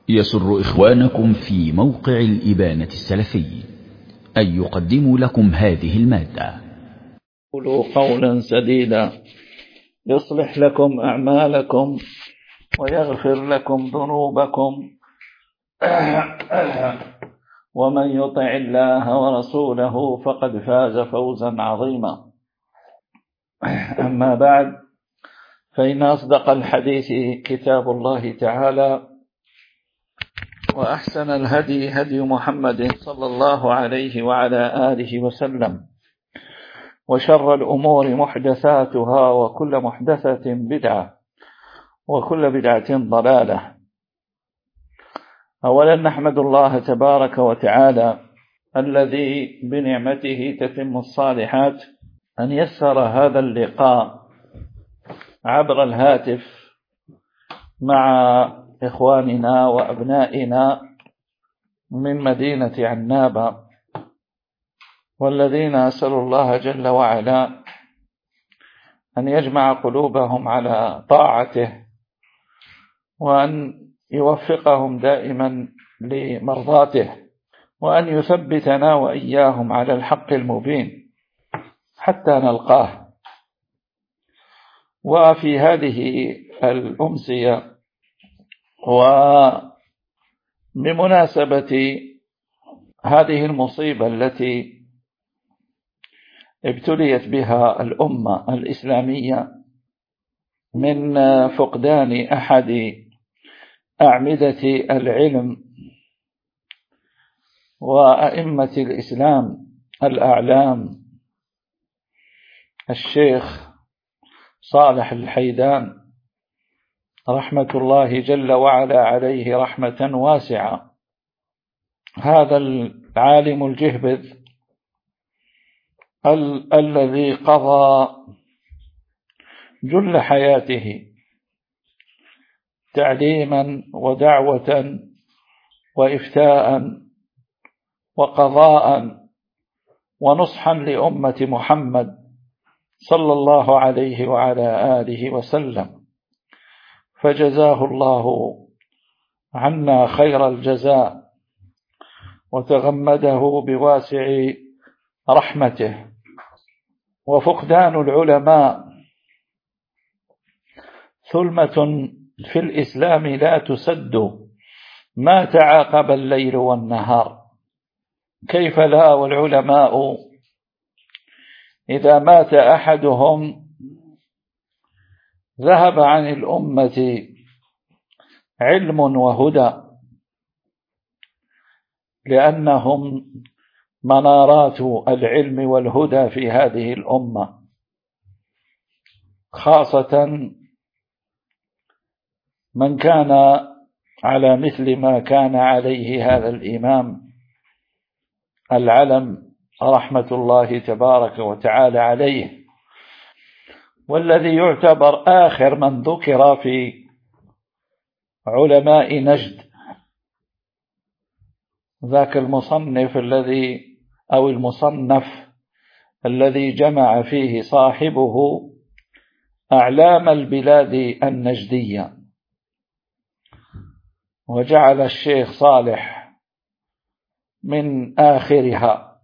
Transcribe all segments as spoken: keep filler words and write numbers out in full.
يسر إخوانكم في موقع الإبانة السلفي أن يقدموا لكم هذه المادة. قولوا قولا سديدا يصلح لكم أعمالكم ويغفر لكم ذنوبكم ومن يطع الله ورسوله فقد فاز فوزا عظيما. أما بعد، فإن أصدق الحديث كتاب الله تعالى، وأحسن الهدي هدي محمد صلى الله عليه وعلى آله وسلم، وشر الأمور محدثاتها، وكل محدثة بدعة، وكل بدعة ضلالة. أولا نحمد الله تبارك وتعالى الذي بنعمته تتم الصالحات أن يسر هذا اللقاء عبر الهاتف مع إخواننا وأبنائنا من مدينة عنابة، والذين أسأل الله جل وعلا أن يجمع قلوبهم على طاعته، وأن يوفقهم دائما لمرضاته، وأن يثبتنا وإياهم على الحق المبين حتى نلقاه. وفي هذه الأمسية وبمناسبة هذه المصيبة التي ابتليت بها الأمة الإسلامية من فقدان أحد أعمدة العلم وأئمة الإسلام الأعلام، الشيخ صالح الحيدان رحمة الله جل وعلا عليه رحمة واسعة. هذا العالم الجهبذ ال الذي قضى جل حياته تعليما ودعوة وإفتاء وقضاء ونصحا لأمة محمد صلى الله عليه وعلى آله وسلم، فجزاه الله عنا خير الجزاء وتغمده بواسع رحمته. وفقدان العلماء ثلمة في الإسلام لا تسد ما تعاقب الليل والنهار. كيف لا والعلماء إذا مات أحدهم ذهب عن الأمة علم وهدى، لأنهم منارات العلم والهدى في هذه الأمة، خاصة من كان على مثل ما كان عليه هذا الإمام العلم رحمة الله تبارك وتعالى عليه، والذي يعتبر آخر من ذكر في علماء نجد، ذاك المصنف الذي أو المصنف الذي جمع فيه صاحبه أعلام البلاد النجدية، وجعل الشيخ صالح من آخرها،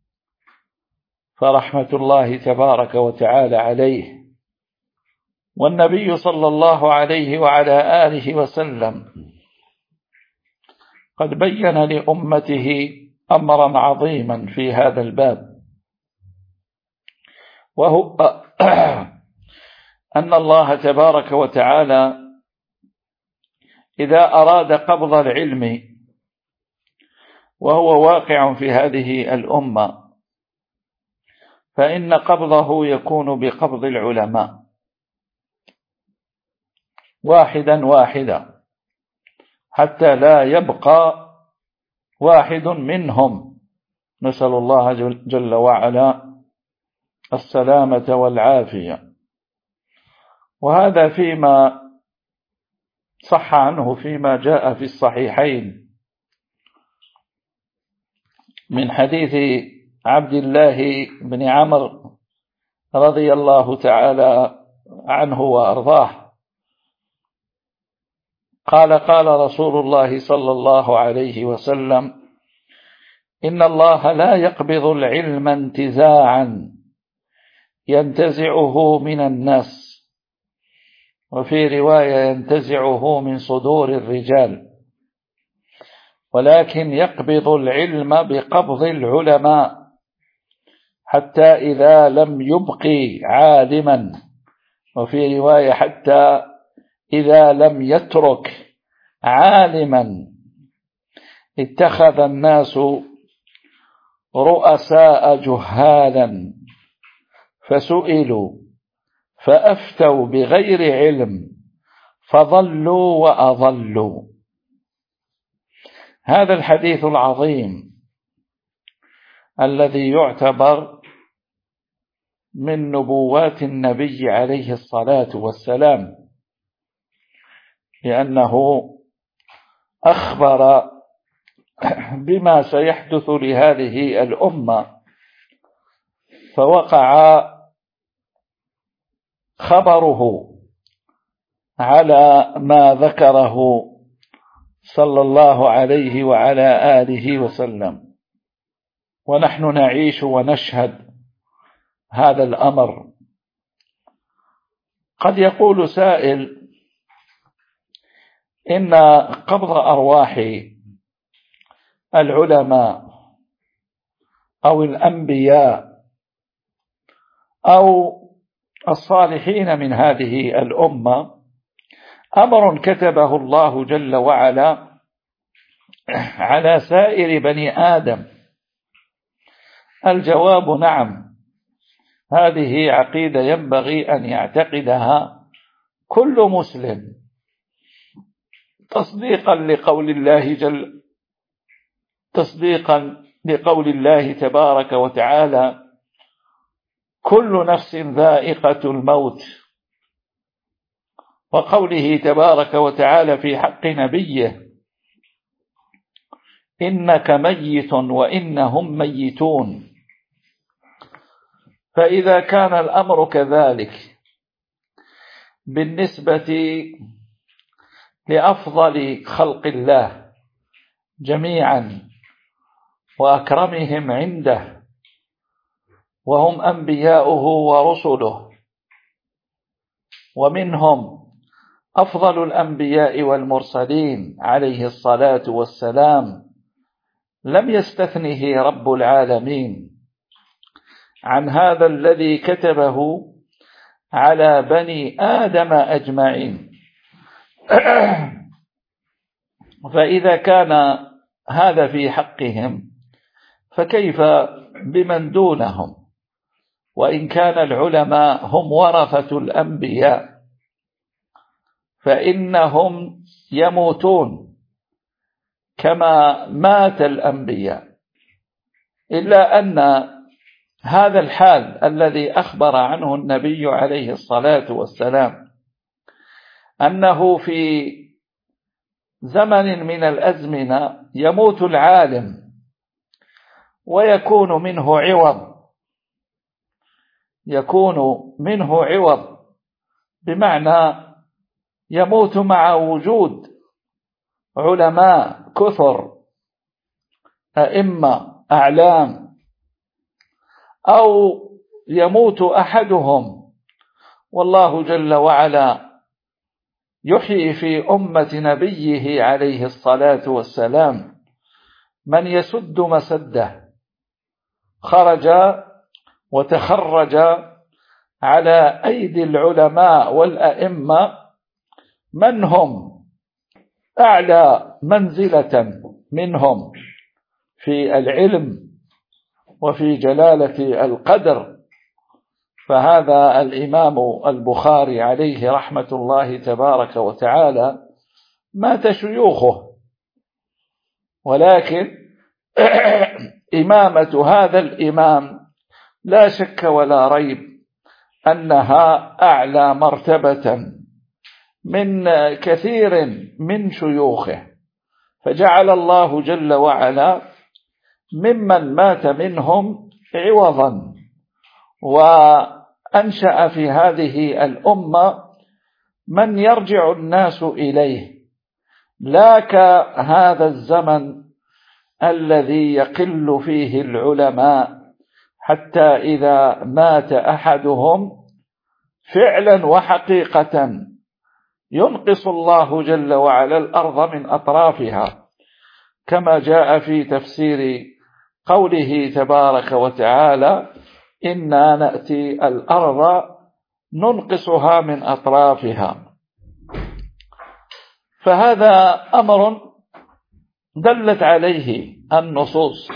فرحمة الله تبارك وتعالى عليه. والنبي صلى الله عليه وعلى آله وسلم قد بين لأمته أمرا عظيما في هذا الباب، وهو أن الله تبارك وتعالى إذا أراد قبض العلم وهو واقع في هذه الأمة، فإن قبضه يكون بقبض العلماء واحدا واحدا، حتى لا يبقى واحد منهم. نسأل الله جل وعلا السلامة والعافية. وهذا فيما صح عنه فيما جاء في الصحيحين من حديث عبد الله بن عمرو رضي الله تعالى عنه وأرضاه قال قال رسول الله صلى الله عليه وسلم: إن الله لا يقبض العلم انتزاعا ينتزعه من الناس، وفي رواية ينتزعه من صدور الرجال، ولكن يقبض العلم بقبض العلماء، حتى إذا لم يبقي عالما، وفي رواية حتى إذا لم يترك عالما اتخذ الناس رؤساء جهالا فسئلوا فأفتوا بغير علم فضلوا وأضلوا. هذا الحديث العظيم الذي يعتبر من نبوات النبي عليه الصلاة والسلام، لأنه أخبر بما سيحدث لهذه الأمة، فوقع خبره على ما ذكره صلى الله عليه وعلى آله وسلم، ونحن نعيش ونشهد هذا الأمر. قد يقول سائل: إن قبض أرواح العلماء أو الأنبياء أو الصالحين من هذه الأمة أمر كتبه الله جل وعلا على سائر بني آدم. الجواب: نعم، هذه عقيدة ينبغي أن يعتقدها كل مسلم، تصديقا لقول الله جل تصديقا لقول الله تبارك وتعالى: كل نفس ذائقة الموت، وقوله تبارك وتعالى في حق نبيه: إنك ميت وإنهم ميتون. فإذا كان الأمر كذلك بالنسبة لأفضل خلق الله جميعا وأكرمهم عنده، وهم أنبياؤه ورسله، ومنهم أفضل الأنبياء والمرسلين عليه الصلاة والسلام، لم يستثنه رب العالمين عن هذا الذي كتبه على بني آدم أجمعين. فإذا كان هذا في حقهم فكيف بمن دونهم؟ وإن كان العلماء هم ورثة الأنبياء فإنهم يموتون كما مات الأنبياء، إلا أن هذا الحال الذي أخبر عنه النبي عليه الصلاة والسلام أنه في زمن من الأزمنة يموت العالم ويكون منه عوض، يكون منه عوض بمعنى يموت مع وجود علماء كثر أئمة أعلام، أو يموت أحدهم والله جل وعلا يحيي في أمة نبيه عليه الصلاة والسلام من يسد مسده، خرج وتخرج على أيدي العلماء والأئمة من هم أعلى منزلة منهم في العلم وفي جلالة القدر. فهذا الإمام البخاري عليه رحمة الله تبارك وتعالى مات شيوخه، ولكن إمامة هذا الإمام لا شك ولا ريب أنها أعلى مرتبة من كثير من شيوخه، فجعل الله جل وعلا ممن مات منهم عوضا، وأنشأ في هذه الأمة من يرجع الناس إليه لا كهذا الزمن الذي يقل فيه العلماء حتى إذا مات أحدهم فعلا وحقيقة ينقص الله جل وعلا الأرض من أطرافها، كما جاء في تفسير قوله تبارك وتعالى: إنا نأتي الأرض ننقصها من أطرافها. فهذا أمر دلت عليه النصوص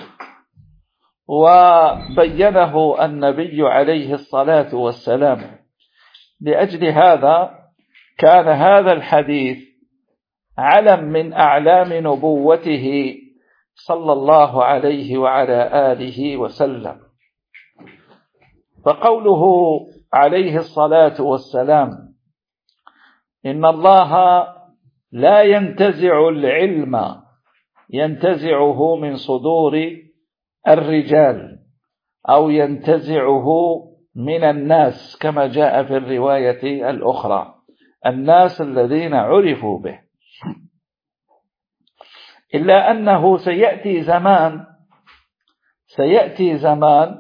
وبينه النبي عليه الصلاة والسلام. لأجل هذا كان هذا الحديث علم من أعلام نبوته صلى الله عليه وعلى آله وسلم. فقوله عليه الصلاة والسلام: إن الله لا ينتزع العلم ينتزعه من صدور الرجال أو ينتزعه من الناس، كما جاء في الرواية الأخرى: الناس الذين عرفوا به. إلا أنه سيأتي زمان سيأتي زمان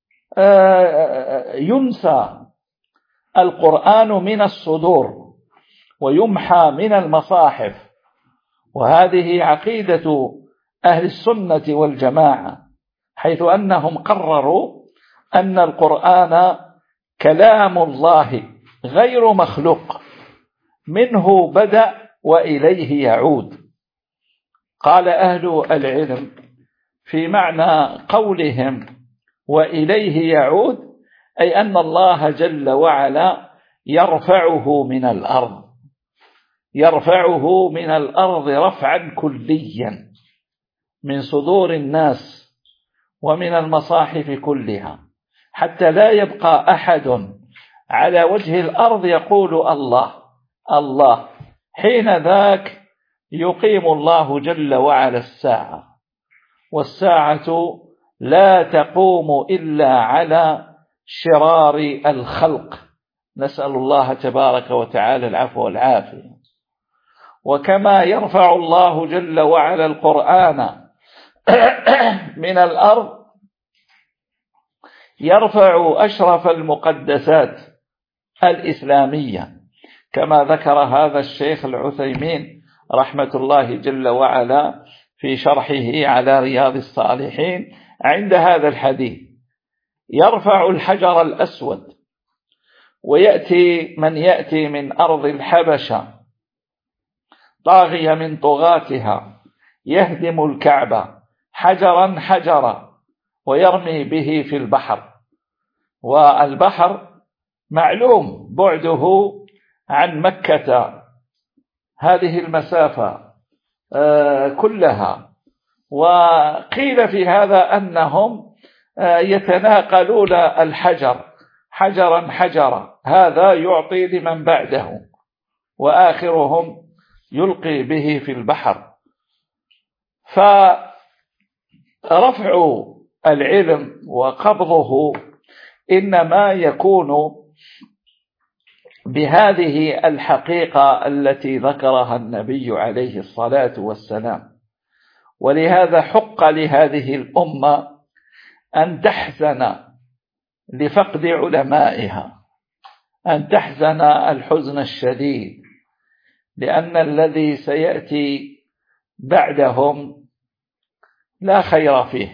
ينسى القرآن من الصدور ويمحى من المصاحف، وهذه عقيدة أهل السنة والجماعة، حيث أنهم قرروا أن القرآن كلام الله غير مخلوق، منه بدأ وإليه يعود. قال أهل العلم في معنى قولهم وإليه يعود أي أن الله جل وعلا يرفعه من الأرض يرفعه من الأرض رفعا كليا من صدور الناس ومن المصاحف كلها، حتى لا يبقى أحد على وجه الأرض يقول الله الله. حين ذاك يقيم الله جل وعلا الساعة، والساعة لا تقوم إلا على شرار الخلق، نسأل الله تبارك وتعالى العفو والعافية. وكما يرفع الله جل وعلا القرآن من الأرض يرفع أشرف المقدسات الإسلامية، كما ذكر هذا الشيخ العثيمين رحمة الله جل وعلا في شرحه على رياض الصالحين عند هذا الحديث: يرفع الحجر الأسود، ويأتي من يأتي من أرض الحبشة طاغية من طغاتها يهدم الكعبة حجرا حجرا ويرمي به في البحر. والبحر معلوم بعده عن مكة هذه المسافة كلها، وقيل في هذا أنهم يتناقلون الحجر حجرا حجرا، هذا يعطي لمن بعده وآخرهم يلقي به في البحر. فرفع العلم وقبضه إنما يكون بهذه الحقيقة التي ذكرها النبي عليه الصلاة والسلام. ولهذا حق لهذه الأمة أن تحزن لفقد علمائها، أن تحزن الحزن الشديد، لأن الذي سيأتي بعدهم لا خير فيه.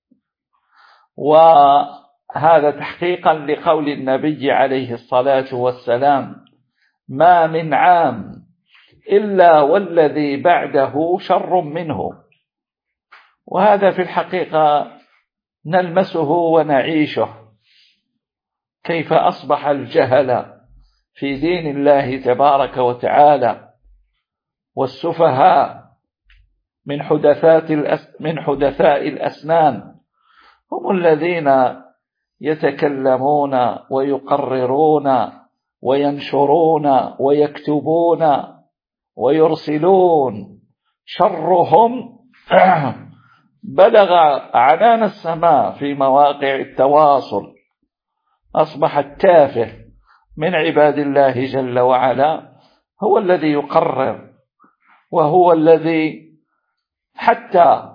وهذا تحقيقا لقول النبي عليه الصلاة والسلام: ما من عام إلا والذي بعده شر منه. وهذا في الحقيقة نلمسه ونعيشه، كيف أصبح الجهل في دين الله تبارك وتعالى والسفهاء من حدثات من حدثاء الأسنان هم الذين يتكلمون ويقررون وينشرون ويكتبون ويرسلون. شرهم بلغ عنان السماء في مواقع التواصل. أصبح التافه من عباد الله جل وعلا هو الذي يقرر وهو الذي حتى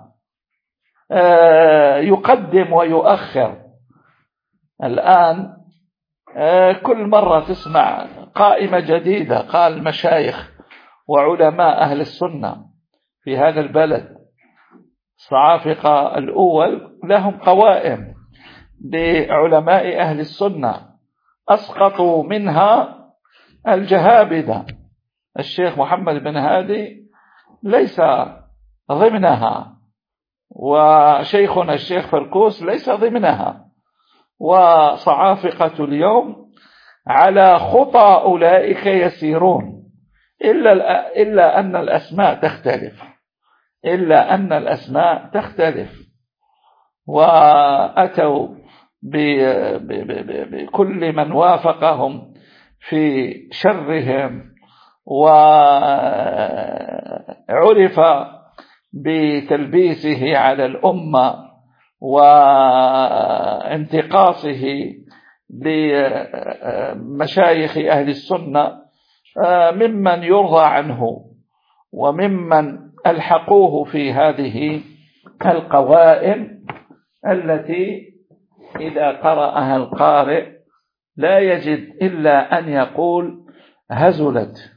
يقدم ويؤخر. الآن كل مرة تسمع قائمة جديدة، قال المشايخ وعلماء أهل السنة في هذا البلد الصعافقة الأول لهم قوائم لعلماء أهل السنة أسقطوا منها الجهابذة. الشيخ محمد بن هادي ليس ضمنها، وشيخنا الشيخ فركوس ليس ضمنها، وصعافقة اليوم على خطى أولئك يسيرون، إلا, إلا أن الأسماء تختلف إلا أن الأسماء تختلف وأتوا بكل من وافقهم في شرهم، وعرف بتلبيسه على الأمة وانتقاصه لمشايخ أهل السنة ممن يرضى عنه وممن ألحقوه في هذه القوائم التي إذا قرأها القارئ لا يجد إلا أن يقول هزلت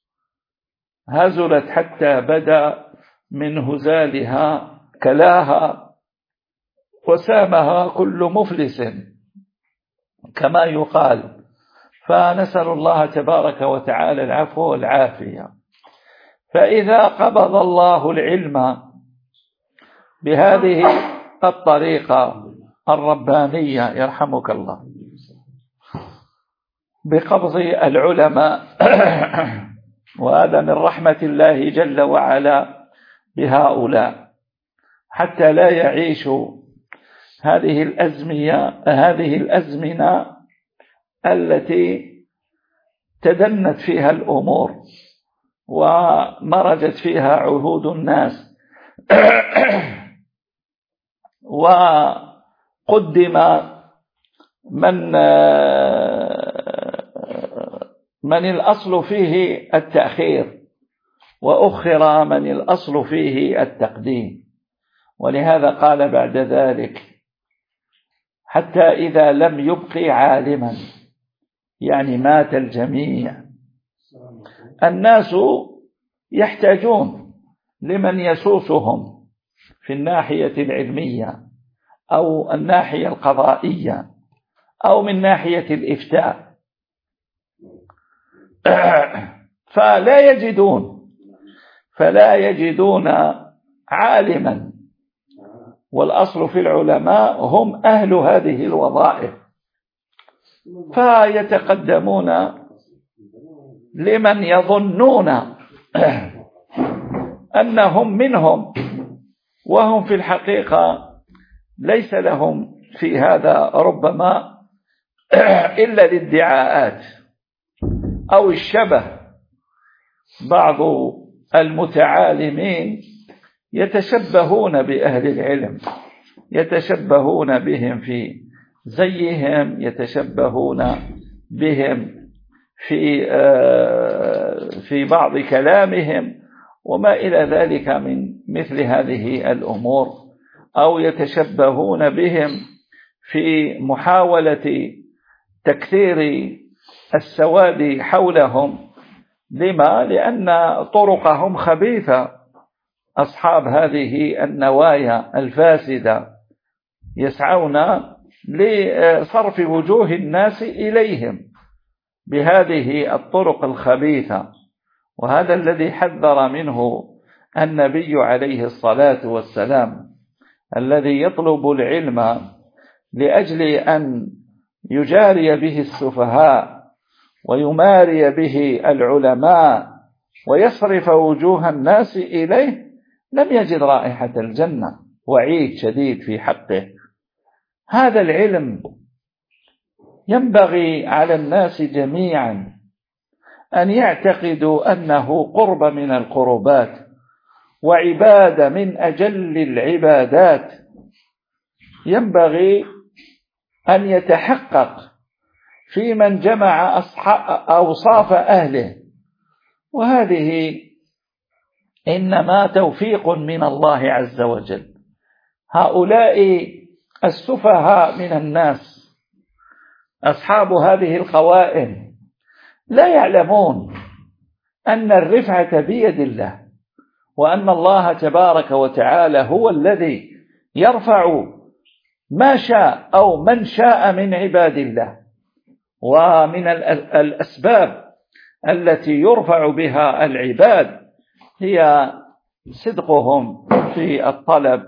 هزلت حتى بدا من هزالها كلاها وسامها كل مفلس كما يقال. فنسأل الله تبارك وتعالى العفو والعافية. فإذا قبض الله العلم بهذه الطريقة الربانية يرحمك الله، بقبض العلماء وهذا من رحمة الله جل وعلا بهؤلاء حتى لا يعيشوا هذه الأزمية هذه الأزمنة التي تدنت فيها الأمور ومرجت فيها عهود الناس وقدم من من الأصل فيه التأخير وأخر من الأصل فيه التقديم. ولهذا قال بعد ذلك حتى إذا لم يبقي عالما، يعني مات الجميع. الناس يحتاجون لمن يسوسهم في الناحية العلمية أو الناحية القضائية أو من ناحية الإفتاء، فلا يجدون فلا يجدون عالما، والأصل في العلماء هم أهل هذه الوظائف، فيتقدمون لمن يظنون أنهم منهم وهم في الحقيقة ليس لهم في هذا ربما إلا الادعاءات أو الشبه. بعض المتعالمين يتشبهون بأهل العلم، يتشبهون بهم في زيهم، يتشبهون بهم في في بعض كلامهم وما إلى ذلك من مثل هذه الأمور، أو يتشبهون بهم في محاولة تكثير السواد حولهم. لما؟ لأن طرقهم خبيثة. أصحاب هذه النوايا الفاسدة يسعون لصرف وجوه الناس إليهم بهذه الطرق الخبيثة، وهذا الذي حذر منه النبي عليه الصلاة والسلام، الذي يطلب العلم لأجل أن يجاري به السفهاء ويماري به العلماء ويصرف وجوه الناس إليه، لم يجد رائحة الجنة، وعيد شديد في حقه. هذا العلم ينبغي على الناس جميعا أن يعتقدوا أنه قرب من القربات وعبادة من أجل العبادات، ينبغي أن يتحقق في من جمع أوصاف أهله. وهذه إنما توفيق من الله عز وجل. هؤلاء السفهاء من الناس أصحاب هذه القوائم لا يعلمون أن الرفعة بيد الله، وأن الله تبارك وتعالى هو الذي يرفع ما شاء أو من شاء من عباد الله. ومن الأسباب التي يرفع بها العباد هي صدقهم في الطلب،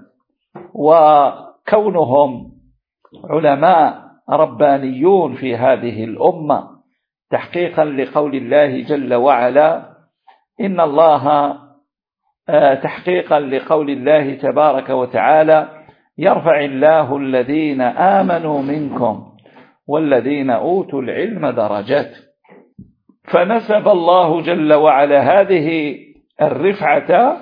وكونهم علماء ربانيون في هذه الأمة، تحقيقا لقول الله جل وعلا إن الله تحقيقا لقول الله تبارك وتعالى يرفع الله الذين آمنوا منكم والذين أوتوا العلم درجات. فنسب الله جل وعلا هذه الرفعة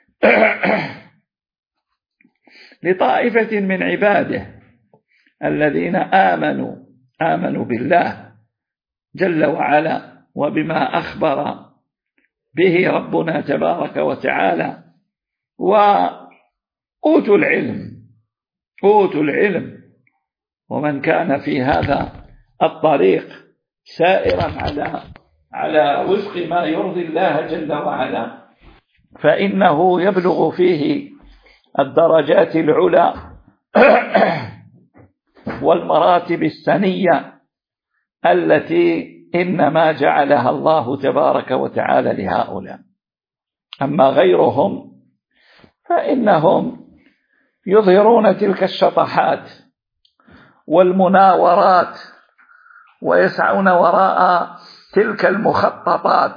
لطائفة من عباده الذين آمنوا آمنوا بالله جل وعلا وبما أخبر به ربنا تبارك وتعالى، وأوتوا العلم أوتوا العلم. ومن كان في هذا الطريق سائرا على على وفق ما يرضي الله جل وعلا فإنه يبلغ فيه الدرجات العلى والمراتب السنية التي إنما جعلها الله تبارك وتعالى لهؤلاء. أما غيرهم فإنهم يظهرون تلك الشطحات والمناورات ويسعون وراء تلك المخططات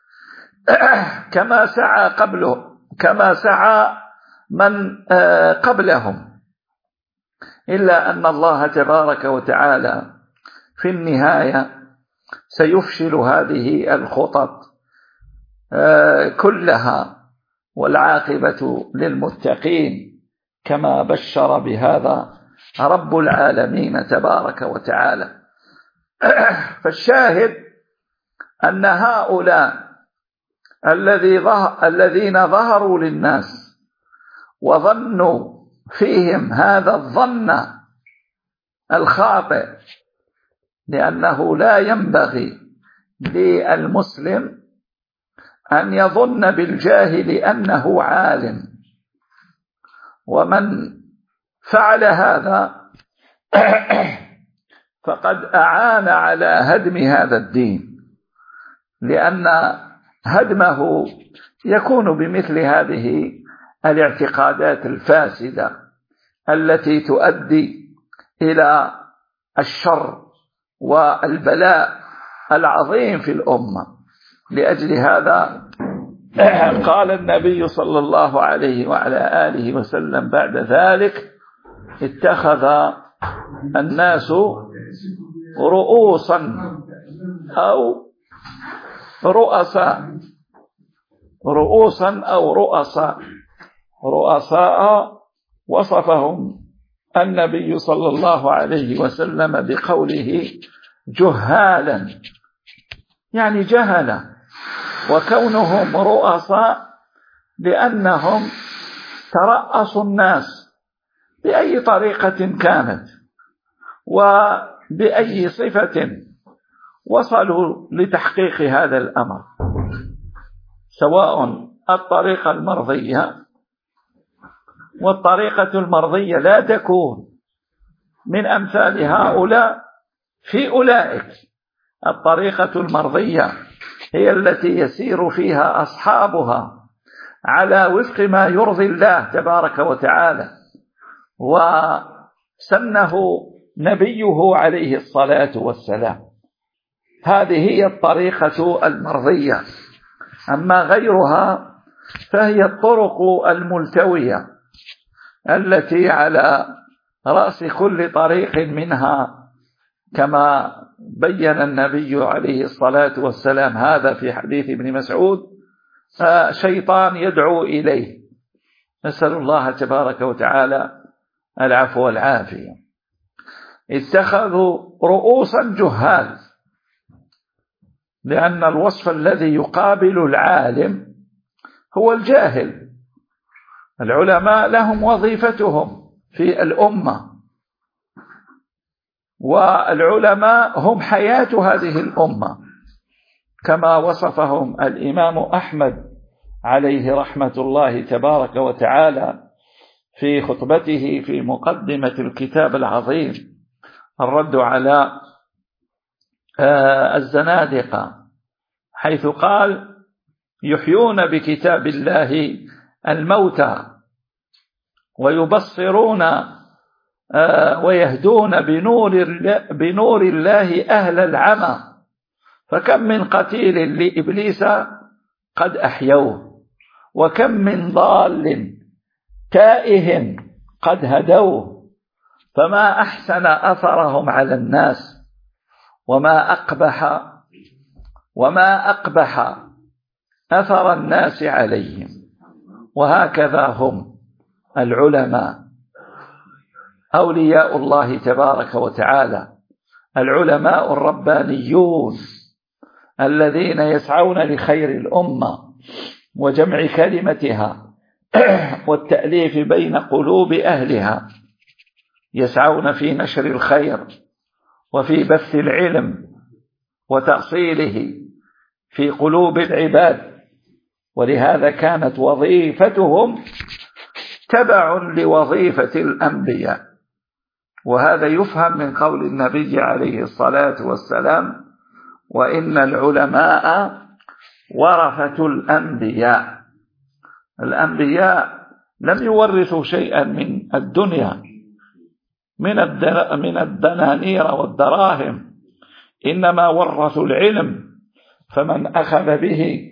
كما سعى قبله كما سعى من قبلهم، إلا أن الله تبارك وتعالى في النهاية سيفشل هذه الخطط كلها، والعاقبة للمتقين كما بشر بهذا رب العالمين تبارك وتعالى. فالشاهد أن هؤلاء الذين ظهروا للناس وظنوا فيهم هذا الظن الخاطئ، لأنه لا ينبغي للمسلم أن يظن بالجاهل أنه عالم، ومن فعل هذا فقد أعان على هدم هذا الدين، لأن هدمه يكون بمثل هذه الاعتقادات الفاسدة التي تؤدي إلى الشر والبلاء العظيم في الأمة. لأجل هذا قال النبي صلى الله عليه وعلى آله وسلم بعد ذلك: اتخذ الناس رؤوسا أو رؤساء رؤوسا أو رؤساء رؤساء وصفهم النبي صلى الله عليه وسلم بقوله جهالا، يعني جهلا، وكونهم رؤساء لأنهم ترأسوا الناس بأي طريقة كانت وبأي صفة وصلوا لتحقيق هذا الأمر، سواء الطريقة المرضية، والطريقة المرضية لا تكون من أمثال هؤلاء في أولئك. الطريقة المرضية هي التي يسير فيها أصحابها على وفق ما يرضي الله تبارك وتعالى وسنه نبيه عليه الصلاة والسلام. هذه هي الطريقة المرضية. أما غيرها فهي الطرق الملتوية التي على رأس كل طريق منها، كما بين النبي عليه الصلاة والسلام هذا في حديث ابن مسعود، شيطان يدعو إليه. نسأل الله تبارك وتعالى العفو والعافية. اتخذوا رؤوسا جهال، لأن الوصف الذي يقابل العالم هو الجاهل. العلماء لهم وظيفتهم في الأمة، والعلماء هم حياة هذه الأمة، كما وصفهم الإمام أحمد عليه رحمة الله تبارك وتعالى في خطبته في مقدمة الكتاب العظيم الرد على الزنادقة، حيث قال: يحيون بكتاب الله الموتى ويبصرون ويهدون بنور بنور الله أهل العمى، فكم من قتيل لإبليس قد أحيوه، وكم من ضال تائه قد هدوه، فما أحسن أثرهم على الناس، وما أقبح وما أقبح أثر الناس عليهم. وهكذا هم العلماء أولياء الله تبارك وتعالى، العلماء الربانيون الذين يسعون لخير الأمة وجمع كلمتها والتأليف بين قلوب أهلها، يسعون في نشر الخير وفي بث العلم وتأصيله في قلوب العباد. ولهذا كانت وظيفتهم تبع لوظيفة الأنبياء. وهذا يفهم من قول النبي عليه الصلاة والسلام: وإن العلماء ورثة الأنبياء. الأنبياء لم يورثوا شيئا من الدنيا من الدنانير والدراهم، إنما ورثوا العلم، فمن أخذ به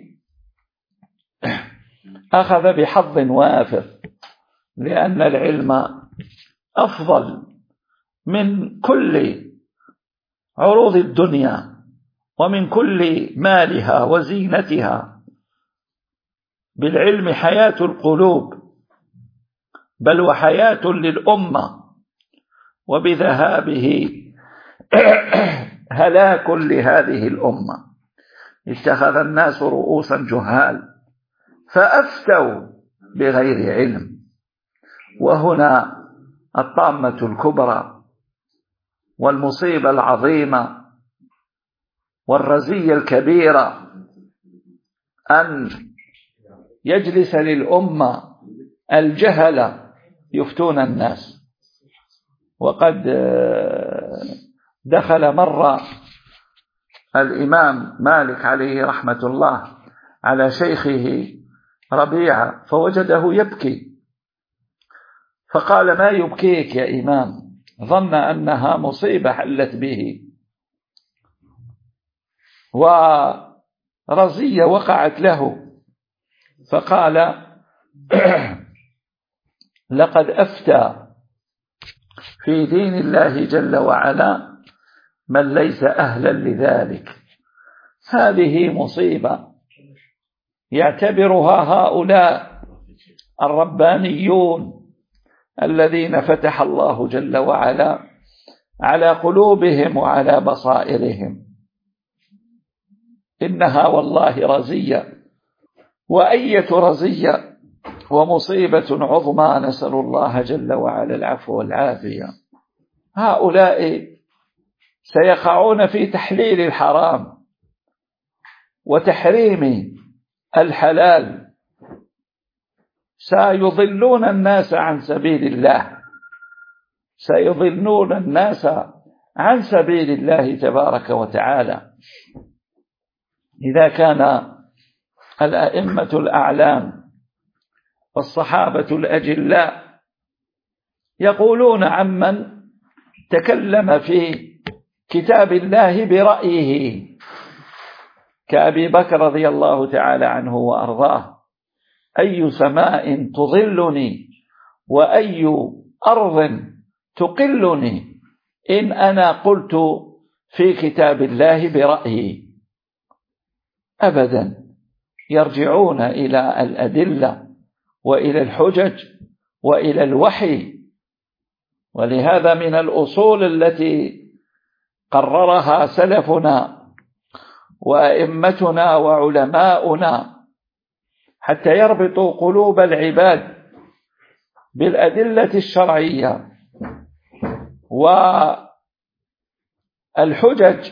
أخذ بحظ وافر، لأن العلم أفضل من كل عروض الدنيا ومن كل مالها وزينتها. بالعلم حياة القلوب، بل وحياة للأمة، وبذهابه هلاك لهذه الأمة. اتخذ الناس رؤوسا جهال فأفتوا بغير علم. وهنا الطامة الكبرى والمصيبة العظيمة والرزية الكبيرة أن يجلس للأمة الجهل يفتون الناس. وقد دخل مرة الإمام مالك عليه رحمة الله على شيخه ربيعة فوجده يبكي، فقال: ما يبكيك يا إمام؟ ظن أنها مصيبة حلت به ورزية وقعت له، فقال: لقد أفتى في دين الله جل وعلا من ليس أهلا لذلك. هذه مصيبة يعتبرها هؤلاء الربانيون الذين فتح الله جل وعلا على قلوبهم وعلى بصائرهم. إنها والله رزية، وأية رزية ومصيبة عظمى، نسأل الله جل وعلا العفو والعافية. هؤلاء سيقعون في تحليل الحرام وتحريم الحلال، سيضلون الناس عن سبيل الله، سيضلون الناس عن سبيل الله تبارك وتعالى. إذا كان الأئمة الأعلام والصحابة الأجلاء يقولون عمن تكلم في كتاب الله برأيه كأبي بكر رضي الله تعالى عنه وأرضاه: أي سماء تظلني وأي أرض تقلني إن أنا قلت في كتاب الله برأيي. أبدا، يرجعون إلى الأدلة وإلى الحجج وإلى الوحي. ولهذا من الأصول التي قررها سلفنا وأئمتنا وعلماؤنا حتى يربطوا قلوب العباد بالأدلة الشرعية والحجج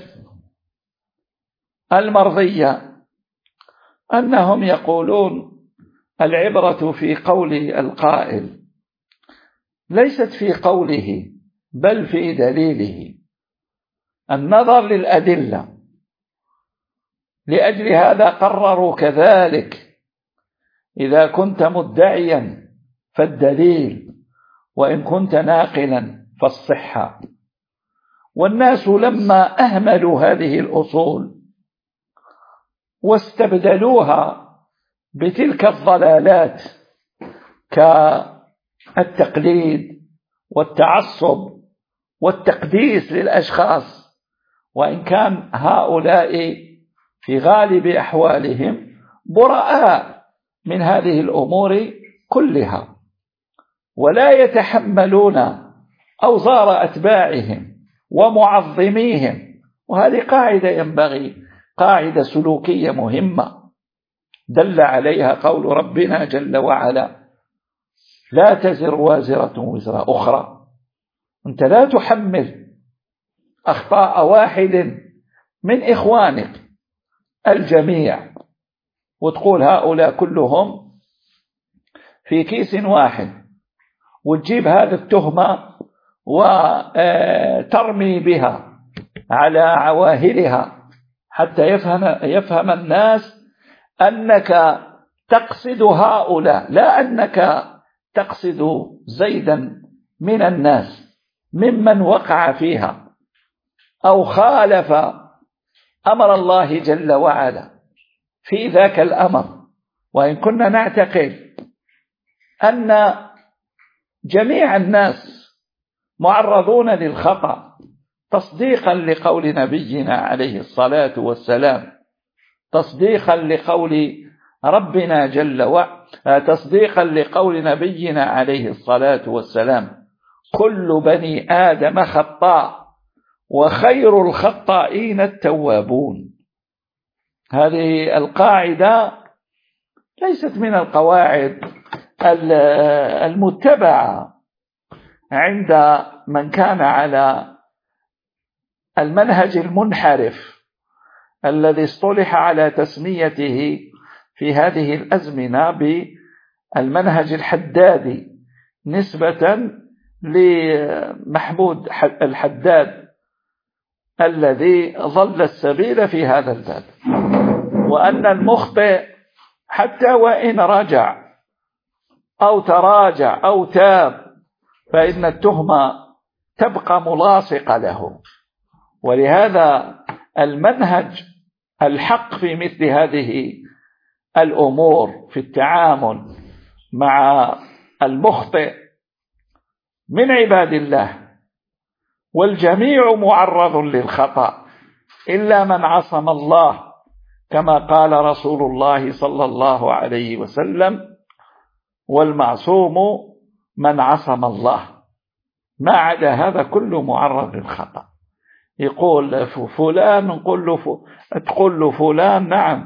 المرضية، أنهم يقولون العبرة في قول القائل، ليست في قوله بل في دليله، النظر للأدلة. لأجل هذا قرروا كذلك إذا كنت مدعيا فالدليل، وإن كنت ناقلا فالصحة. والناس لما أهملوا هذه الأصول واستبدلوها بتلك الضلالات كالتقليد والتعصب والتقديس للأشخاص، وإن كان هؤلاء في غالب أحوالهم براء من هذه الأمور كلها، ولا يتحملون أوزار أتباعهم ومعظميهم. وهذه قاعدة ينبغي، قاعدة سلوكية مهمة دل عليها قول ربنا جل وعلا: لا تزر وازرة وزر أخرى. أنت لا تحمل أخطاء واحد من إخوانك الجميع وتقول هؤلاء كلهم في كيس واحد، وتجيب هذه التهمة وترمي بها على عواهلها حتى يفهم, يفهم الناس أنك تقصد هؤلاء، لا أنك تقصد زيدا من الناس ممن وقع فيها أو خالف أمر الله جل وعلا في ذاك الأمر. وإن كنا نعتقد أن جميع الناس معرضون للخطأ تصديقا لقول نبينا عليه الصلاة والسلام، تصديقا لقول ربنا جل وعلا، تصديقا لقول نبينا عليه الصلاة والسلام: كل بني آدم خطاء وخير الخطائين التوابون. هذه القاعدة ليست من القواعد المتبعة عند من كان على المنهج المنحرف الذي اصطلح على تسميته في هذه الأزمنة بالمنهج الحدادي نسبة لمحمود الحداد الذي ضل السبيل في هذا الباب، وأن المخطئ حتى وإن رجع أو تراجع أو تاب فإن التهمة تبقى ملاصقة له. ولهذا المنهج الحق في مثل هذه الأمور في التعامل مع المخطئ من عباد الله، والجميع معرض للخطأ إلا من عصم الله، كما قال رسول الله صلى الله عليه وسلم: والمعصوم من عصم الله. ما عدا هذا كله معرض للخطأ. يقول فلان، نقول له تقول له فلان نعم،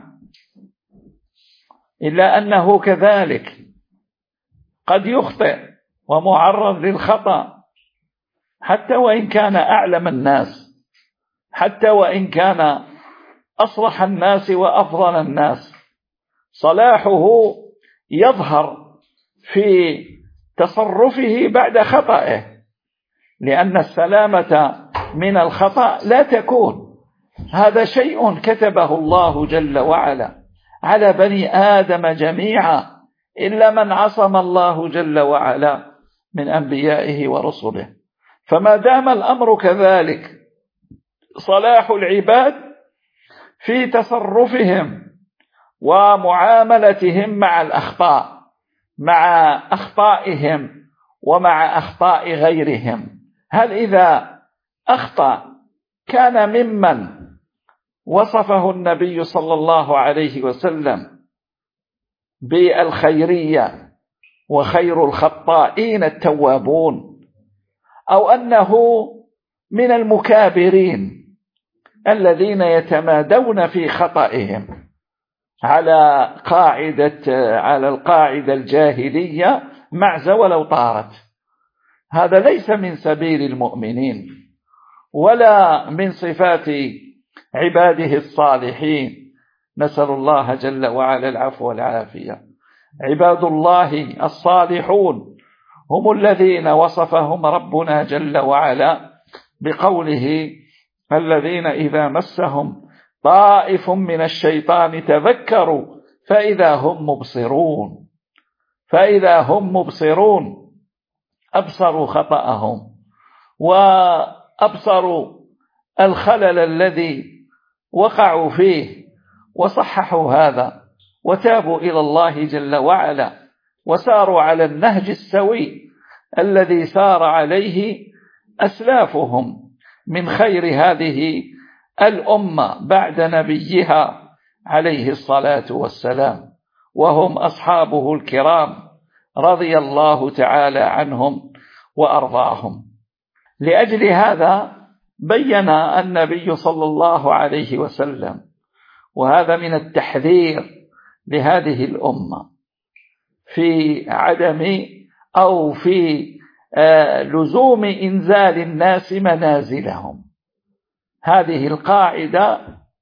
إلا أنه كذلك قد يخطئ ومعرض للخطأ، حتى وإن كان أعلم الناس، حتى وإن كان أصلح الناس وأفضل الناس. صلاحه يظهر في تصرفه بعد خطئه، لأن السلامة من الخطأ لا تكون. هذا شيء كتبه الله جل وعلا على بني آدم جميعا، إلا من عصم الله جل وعلا من أنبيائه ورسله. فما دام الأمر كذلك، صلاح العباد في تصرفهم ومعاملتهم مع الأخطاء، مع أخطائهم ومع أخطاء غيرهم. هل إذا أخطأ كان ممن وصفه النبي صلى الله عليه وسلم بالخيرية وخير الخطائين التوابون، أو أنه من المكابرين الذين يتمادون في خطئهم، على قاعدة على القاعدة الجاهلية معزة ولو طارت. هذا ليس من سبيل المؤمنين ولا من صفات عباده الصالحين. نسأل الله جل وعلا العفو والعافية. عباد الله الصالحون هم الذين وصفهم ربنا جل وعلا بقوله: الذين إذا مسهم طائف من الشيطان تذكروا فإذا هم مبصرون فإذا هم مبصرون أبصروا خطأهم وأبصروا الخلل الذي وقعوا فيه وصححوا هذا وتابوا إلى الله جل وعلا وساروا على النهج السوي الذي سار عليه أسلافهم من خير هذه الأمة بعد نبيها عليه الصلاة والسلام، وهم أصحابه الكرام رضي الله تعالى عنهم وأرضاهم. لأجل هذا بين النبي صلى الله عليه وسلم، وهذا من التحذير لهذه الأمة في عدم أو في لزوم إنزال الناس منازلهم. هذه القاعدة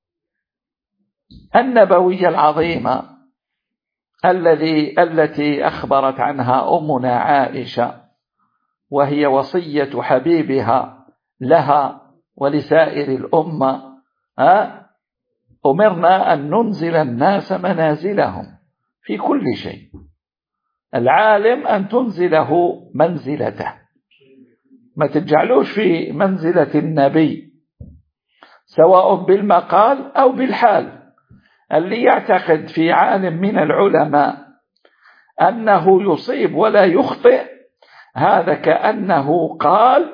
النبوية العظيمة الذي التي أخبرت عنها أمنا عائشة، وهي وصية حبيبها لها ولسائر الأمة: أمرنا أن ننزل الناس منازلهم في كل شيء. العالم أن تنزله منزلته، ما تجعلوش في منزلة النبي سواء بالمقال أو بالحال. اللي يعتقد في عالم من العلماء أنه يصيب ولا يخطئ، هذا كأنه قال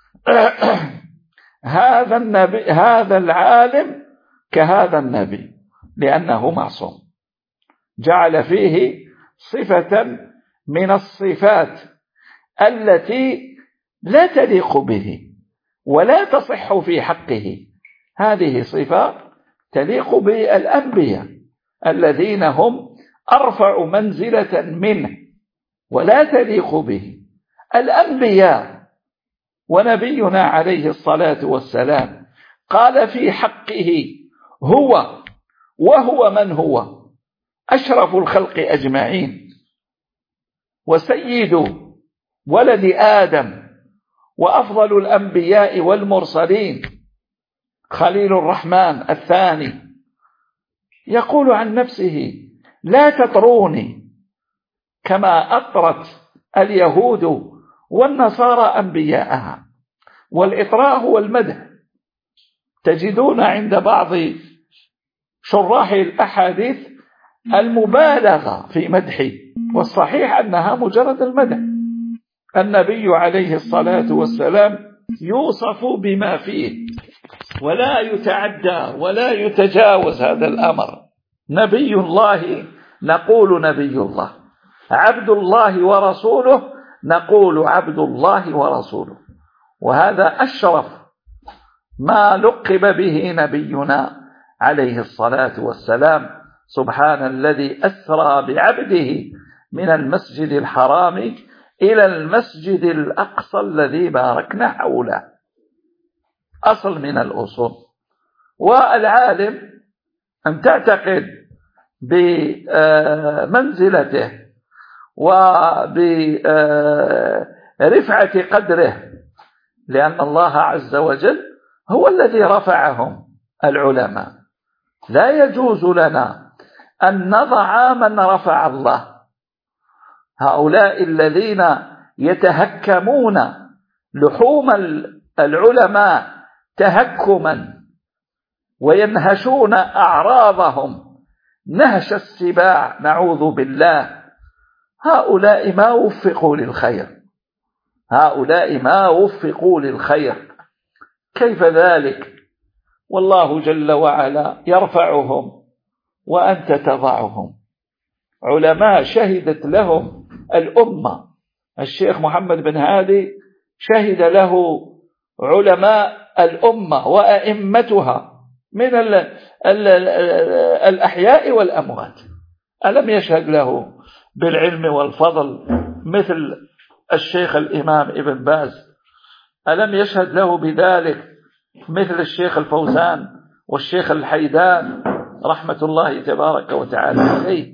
هذا النبي هذا العالم كهذا النبي، لأنه معصوم، جعل فيه صفة من الصفات التي لا تليق به ولا تصح في حقه. هذه صفات تليق بالأنبياء الذين هم أرفع منزلة منه، ولا تليق به الأنبياء. ونبينا عليه الصلاة والسلام قال في حقه: هو وهو من هو أشرف الخلق أجمعين، وسيد ولد آدم، وأفضل الأنبياء والمرسلين، خليل الرحمن الثاني. يقول عن نفسه: لا تطروني كما أطرت اليهود والنصارى أنبياءها. والإطراء هو المدح. تجدون عند بعض شراح الأحاديث المبالغة في مدحه، والصحيح أنها مجرد المدح. النبي عليه الصلاة والسلام يوصف بما فيه ولا يتعدى ولا يتجاوز هذا الأمر. نبي الله نقول نبي الله، عبد الله ورسوله نقول عبد الله ورسوله، وهذا أشرف ما لقب به نبينا عليه الصلاة والسلام. سبحان الذي أسرى بعبده من المسجد الحرام إلى المسجد الأقصى الذي باركنا حوله. أصل من الأصول. والعالم أن تعتقد بمنزلته وبرفعة قدره، لأن الله عز وجل هو الذي رفعهم العلماء. لا يجوز لنا أن نضع من رفع الله. هؤلاء الذين يتهكمون لحوم العلماء تهكما وينهشون أعراضهم نهش السباع، نعوذ بالله، هؤلاء ما وفقوا للخير، هؤلاء ما وفقوا للخير. كيف ذلك والله جل وعلا يرفعهم وأنت تضعهم؟ علماء شهدت لهم الأمة. الشيخ محمد بن هادي شهد له علماء الأمة وأئمتها من ال ال ال الأحياء والأموات. ألم يشهد له بالعلم والفضل مثل الشيخ الإمام ابن باز؟ ألم يشهد له بذلك مثل الشيخ الفوزان والشيخ الحيدان رحمة الله تبارك وتعالى عليه؟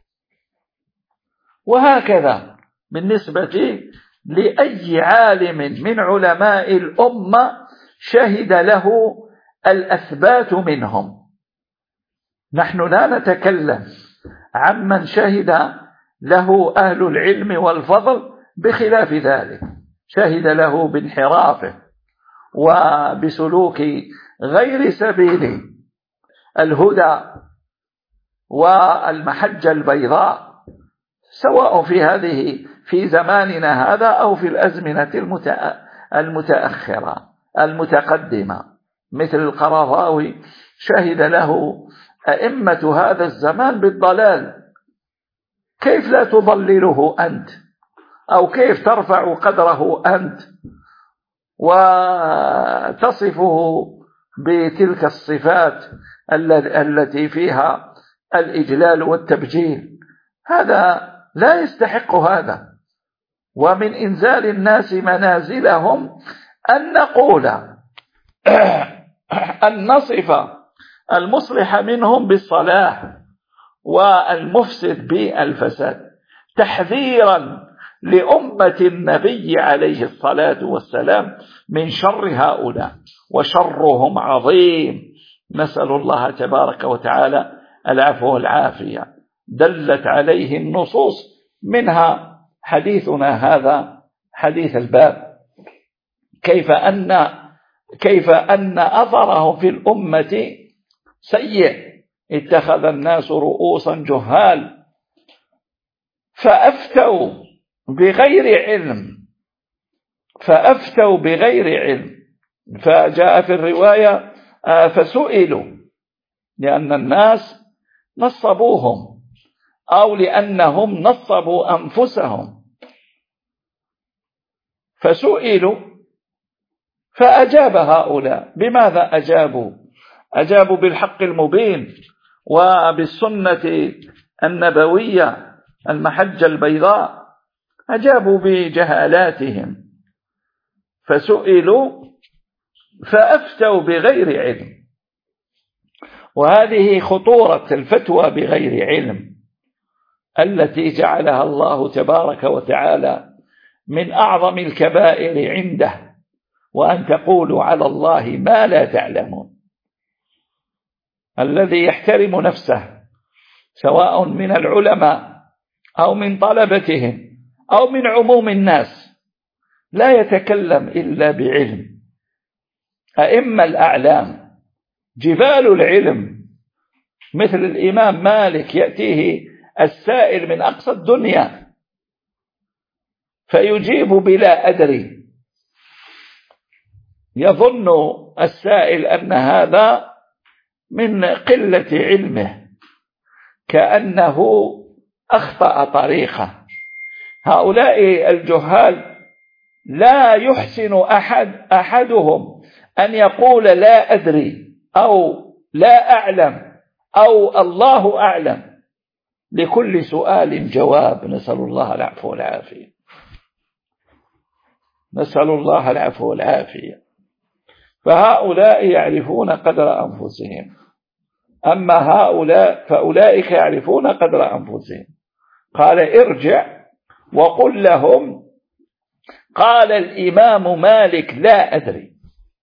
وهكذا بالنسبة لأي عالم من علماء الأمة شهد له الأثبات منهم. نحن لا نتكلم عمن شهد له أهل العلم والفضل بخلاف ذلك، شهد له بانحرافه وبسلوك غير سبيل الهدى والمحجة البيضاء، سواء في هذه في زماننا هذا أو في الأزمنة المتأخرة المتقدمة، مثل القرضاوي شهد له أئمة هذا الزمان بالضلال. كيف لا تضلله أنت؟ أو كيف ترفع قدره أنت وتصفه بتلك الصفات التي فيها الإجلال والتبجيل؟ هذا لا يستحق هذا. ومن إنزال الناس منازلهم أن نقول أن نصف المصلح منهم بالصلاح والمفسد بالفساد، تحذيرا لأمة النبي عليه الصلاة والسلام من شر هؤلاء، وشرهم عظيم. نسأل الله تبارك وتعالى العفو والعافية. دلت عليه النصوص، منها حديثنا هذا حديث الباب، كيف أن كيف أن أثره في الأمة سيء. اتخذ الناس رؤوسا جهال فأفتوا بغير علم فأفتوا بغير علم فجاء في الرواية فسئلوا، لأن الناس نصبوهم أو لأنهم نصبوا أنفسهم، فسئلوا فأجاب هؤلاء. بماذا أجابوا؟ أجابوا بالحق المبين وبالسنة النبوية المحجة البيضاء، أجابوا بجهالاتهم، فسئلوا فأفتوا بغير علم. وهذه خطورة الفتوى بغير علم التي جعلها الله تبارك وتعالى من أعظم الكبائر عنده، وأن تقولوا على الله ما لا تعلمون. الذي يحترم نفسه سواء من العلماء أو من طلبتهم أو من عموم الناس لا يتكلم إلا بعلم. أئمة الأعلام جبال العلم مثل الإمام مالك يأتيه السائل من أقصى الدنيا فيجيب بلا أدري، يظن السائل أن هذا من قلة علمه، كأنه أخطأ طريقه. هؤلاء الجهال لا يحسن أحد أحدهم أن يقول لا أدري أو لا أعلم أو الله أعلم. لكل سؤال جواب. نسأل الله العفو والعافية. نسأل الله العفو والعافية. فهؤلاء يعرفون قدر أنفسهم، أما هؤلاء فأولئك يعرفون قدر أنفسهم. قال ارجع وقل لهم قال الإمام مالك لا أدري.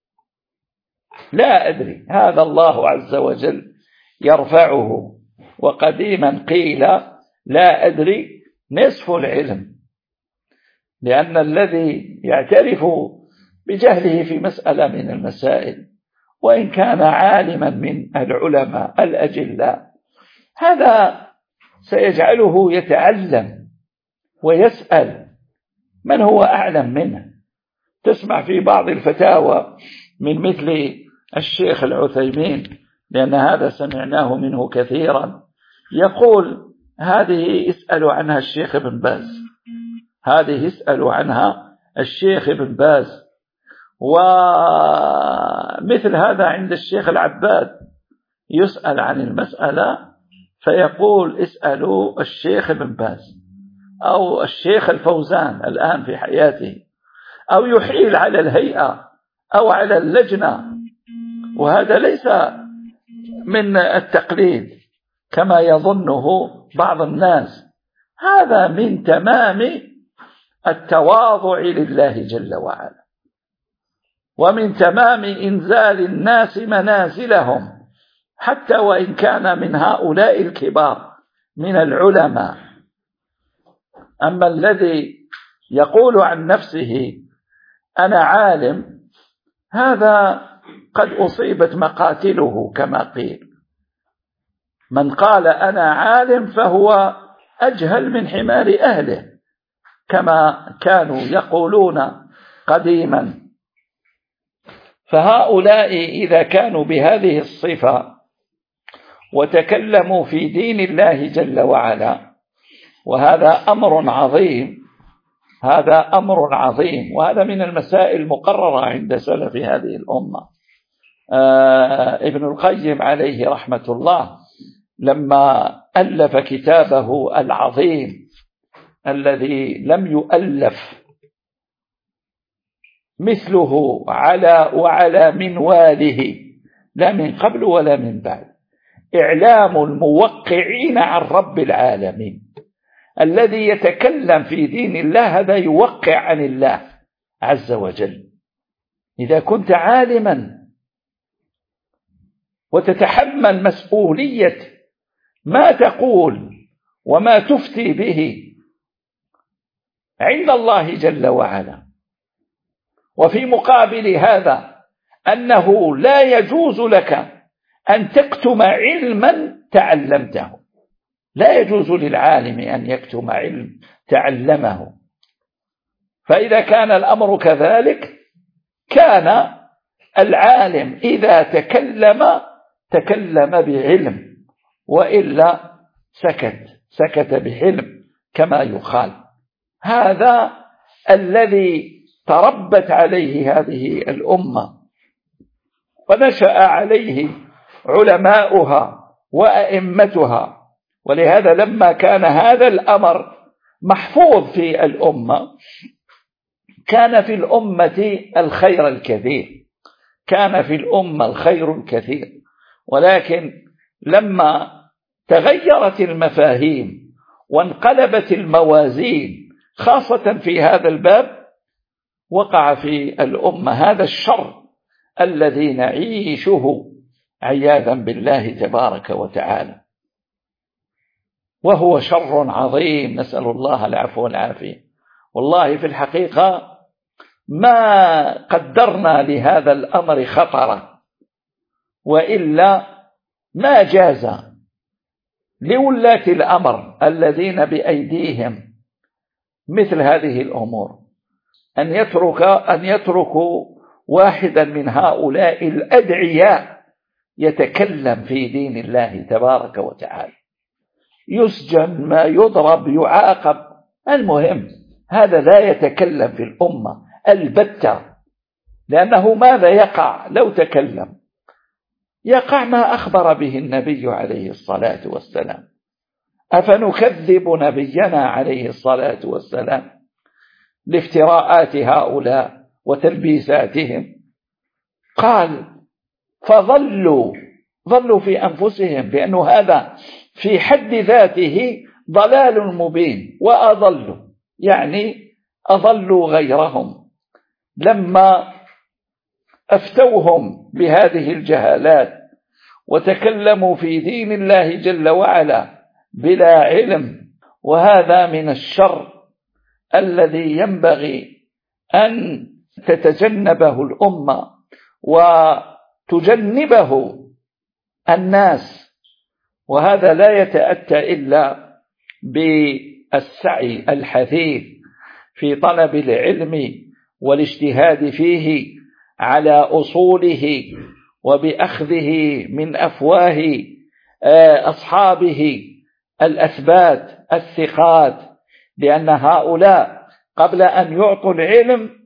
لا أدري هذا الله عز وجل يرفعه. وقديما قيل لا أدري نصف العلم، لأن الذي يعترف بجهله في مسألة من المسائل وإن كان عالما من العلماء الأجلاء، هذا سيجعله يتعلم ويسأل من هو أعلم منه. تسمع في بعض الفتاوى من مثل الشيخ العثيمين، لأن هذا سمعناه منه كثيرا، يقول هذه اسألوا عنها الشيخ ابن باز، هذه اسألوا عنها الشيخ ابن باز. ومثل هذا عند الشيخ العباد يسأل عن المسألة فيقول اسألوا الشيخ ابن باز أو الشيخ الفوزان الآن في حياته، أو يحيل على الهيئة أو على اللجنة. وهذا ليس من التقليد كما يظنه بعض الناس، هذا من تمام التواضع لله جل وعلا، ومن تمام إنزال الناس منازلهم، حتى وإن كان من هؤلاء الكبار من العلماء. أما الذي يقول عن نفسه أنا عالم، هذا قد أصيبت مقاتله كما قيل. من قال أنا عالم فهو أجهل من حمار أهله كما كانوا يقولون قديما. فهؤلاء إذا كانوا بهذه الصفة وتكلموا في دين الله جل وعلا، وهذا أمر عظيم، هذا أمر عظيم، وهذا من المسائل المقررة عند سلف هذه الأمة. آه ابن القيم عليه رحمة الله لما ألف كتابه العظيم الذي لم يؤلف مثله على وعلى منواله لا من قبل ولا من بعد، إعلام الموقعين عن رب العالمين. الذي يتكلم في دين الله هذا يوقع عن الله عز وجل. إذا كنت عالما وتتحمل مسؤولية ما تقول وما تفتي به عند الله جل وعلا، وفي مقابل هذا أنه لا يجوز لك أن تكتم علما تعلمته، لا يجوز للعالم أن يكتم علم تعلمه. فإذا كان الأمر كذلك كان العالم إذا تكلم تكلم بعلم، وإلا سكت سكت بحلم كما يقال. هذا الذي تربت عليه هذه الأمة ونشأ عليه علماؤها وأئمتها. ولهذا لما كان هذا الأمر محفوظ في الأمة كان في الأمة الخير الكثير، كان في الأمة الخير الكثير. ولكن لما تغيرت المفاهيم وانقلبت الموازين خاصة في هذا الباب وقع في الأمة هذا الشر الذي نعيشه عياذا بالله تبارك وتعالى، وهو شر عظيم، نسأل الله العفو والعافية. والله في الحقيقة ما قدرنا لهذا الأمر خطرا، وإلا ما جاز لولاة الأمر الذين بأيديهم مثل هذه الأمور أن يترك أن يتركوا واحدا من هؤلاء الأدعياء يتكلم في دين الله تبارك وتعالى، يسجن، ما يضرب، يعاقب. المهم هذا لا يتكلم في الأمة البتة، لأنه ماذا يقع لو تكلم؟ يقع ما أخبر به النبي عليه الصلاة والسلام. أفنكذب نبينا عليه الصلاة والسلام لافتراءات هؤلاء وتلبيساتهم؟ قال فظلوا ظلوا في أنفسهم، بأنه هذا في حد ذاته ضلال مبين، وأضلوا يعني أضلوا غيرهم لما أفتوهم بهذه الجهالات وتكلموا في دين الله جل وعلا بلا علم. وهذا من الشر الذي ينبغي أن تتجنبه الأمة وتجنبه الناس، وهذا لا يتأتى إلا بالسعي الحثيث في طلب العلم والاجتهاد فيه على أصوله وبأخذه من أفواه أصحابه الأثبات الثقات، لأن هؤلاء قبل أن يعطوا العلم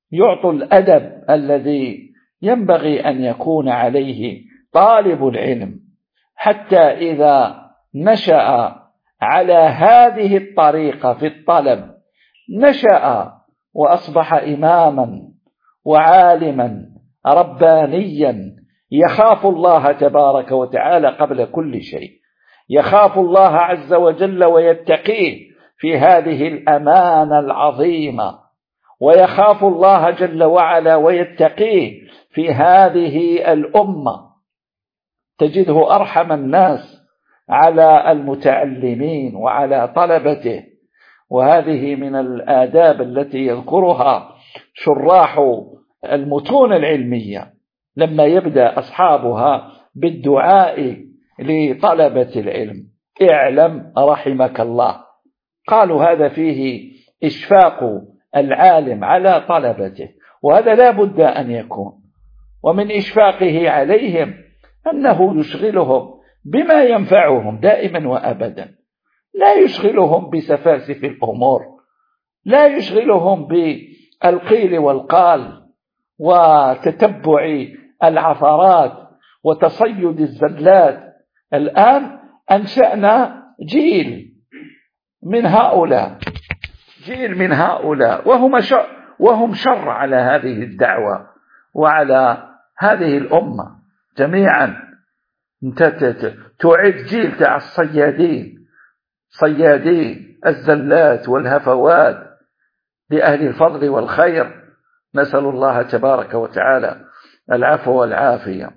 يعطوا الأدب الذي ينبغي أن يكون عليه طالب العلم، حتى إذا نشأ على هذه الطريقة في الطلب نشأ وأصبح إماما وعالما ربانيا يخاف الله تبارك وتعالى قبل كل شيء، يخاف الله عز وجل ويتقيه في هذه الأمانة العظيمة، ويخاف الله جل وعلا ويتقيه في هذه الأمة. تجده أرحم الناس على المتعلمين وعلى طلبته، وهذه من الآداب التي يذكرها شراح المتون العلمية لما يبدأ أصحابها بالدعاء لطلبة العلم: اعلم رحمك الله. قالوا هذا فيه إشفاق العالم على طلبته، وهذا لا بد أن يكون. ومن إشفاقه عليهم أنه يشغلهم بما ينفعهم دائما وأبدا، لا يشغلهم بسفاسف الأمور، لا يشغلهم بالقيل والقال وتتبع العثرات وتصيد الزلات. الآن أنشأنا جيل من هؤلاء، جيل من هؤلاء وهم شر, وهم شر على هذه الدعوة وعلى هذه الأمة جميعا. انت تعد جيل تاع الصيادين، صيادين الزلات والهفوات لأهل الفضل والخير، نسأل الله تبارك وتعالى العفو والعافية.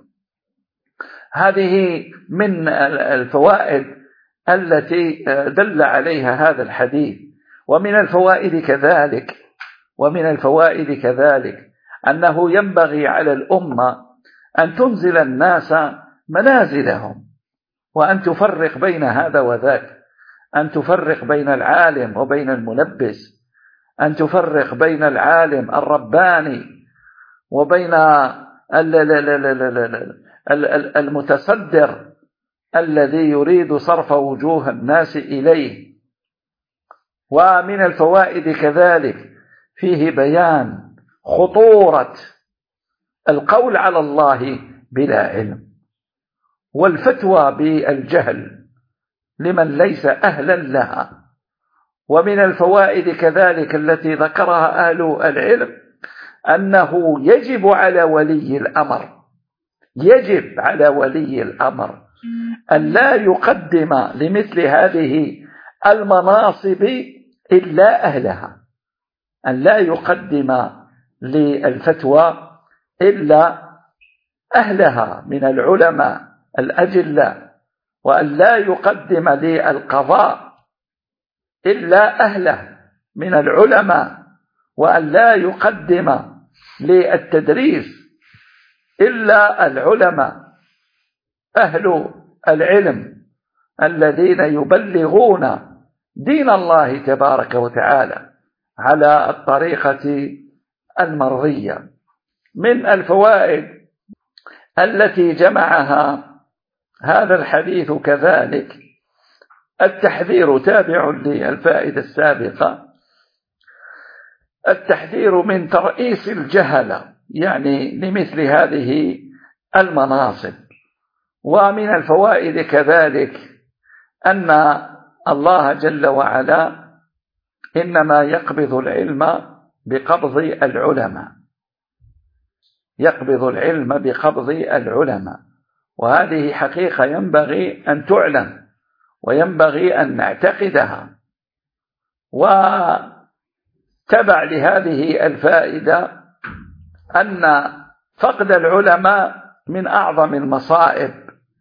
هذه من الفوائد التي دل عليها هذا الحديث. ومن الفوائد كذلك ومن الفوائد كذلك أنه ينبغي على الأمة أن تنزل الناس منازلهم، وأن تفرق بين هذا وذاك، أن تفرق بين العالم وبين الملبس، أن تفرق بين العالم الرباني وبين المتصدر الذي يريد صرف وجوه الناس إليه. ومن الفوائد كذلك فيه بيان خطورة القول على الله بلا علم والفتوى بالجهل لمن ليس أهلا لها. ومن الفوائد كذلك التي ذكرها أهل العلم أنه يجب على ولي الأمر يجب على ولي الأمر أن لا يقدم لمثل هذه المناصب إلا أهلها، أن لا يقدم للفتوى إلا أهلها من العلماء الأجلاء، وأن لا يقدم للقضاء إلا أهله من العلماء، وأن لا يقدم للتدريس إلا العلماء أهل العلم الذين يبلغون دين الله تبارك وتعالى على الطريقة المرضية. من الفوائد التي جمعها هذا الحديث كذلك التحذير، تابع للفائدة السابقة، التحذير من ترئيس الجهل يعني لمثل هذه المناصب. ومن الفوائد كذلك أن الله جل وعلا إنما يقبض العلم بقبض العلماء، يقبض العلم بقبض العلماء، وهذه حقيقة ينبغي أن تعلم وينبغي أن نعتقدها. وتبع لهذه الفائدة أن فقد العلماء من أعظم المصائب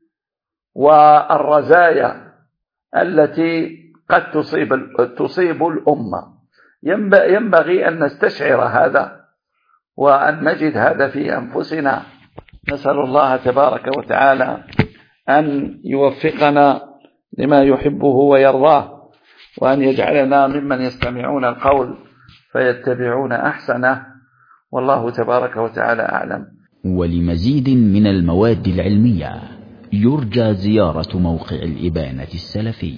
والرزايا التي قد تصيب تصيب الأمة. ينبغي أن نستشعر هذا وأن نجد هذا في أنفسنا. نسأل الله تبارك وتعالى أن يوفقنا لما يحبه ويرضاه، وأن يجعلنا ممن يستمعون القول فيتبعون أحسنه، والله تبارك وتعالى أعلم. ولمزيد من المواد العلمية يرجى زيارة موقع الإبانة السلفي.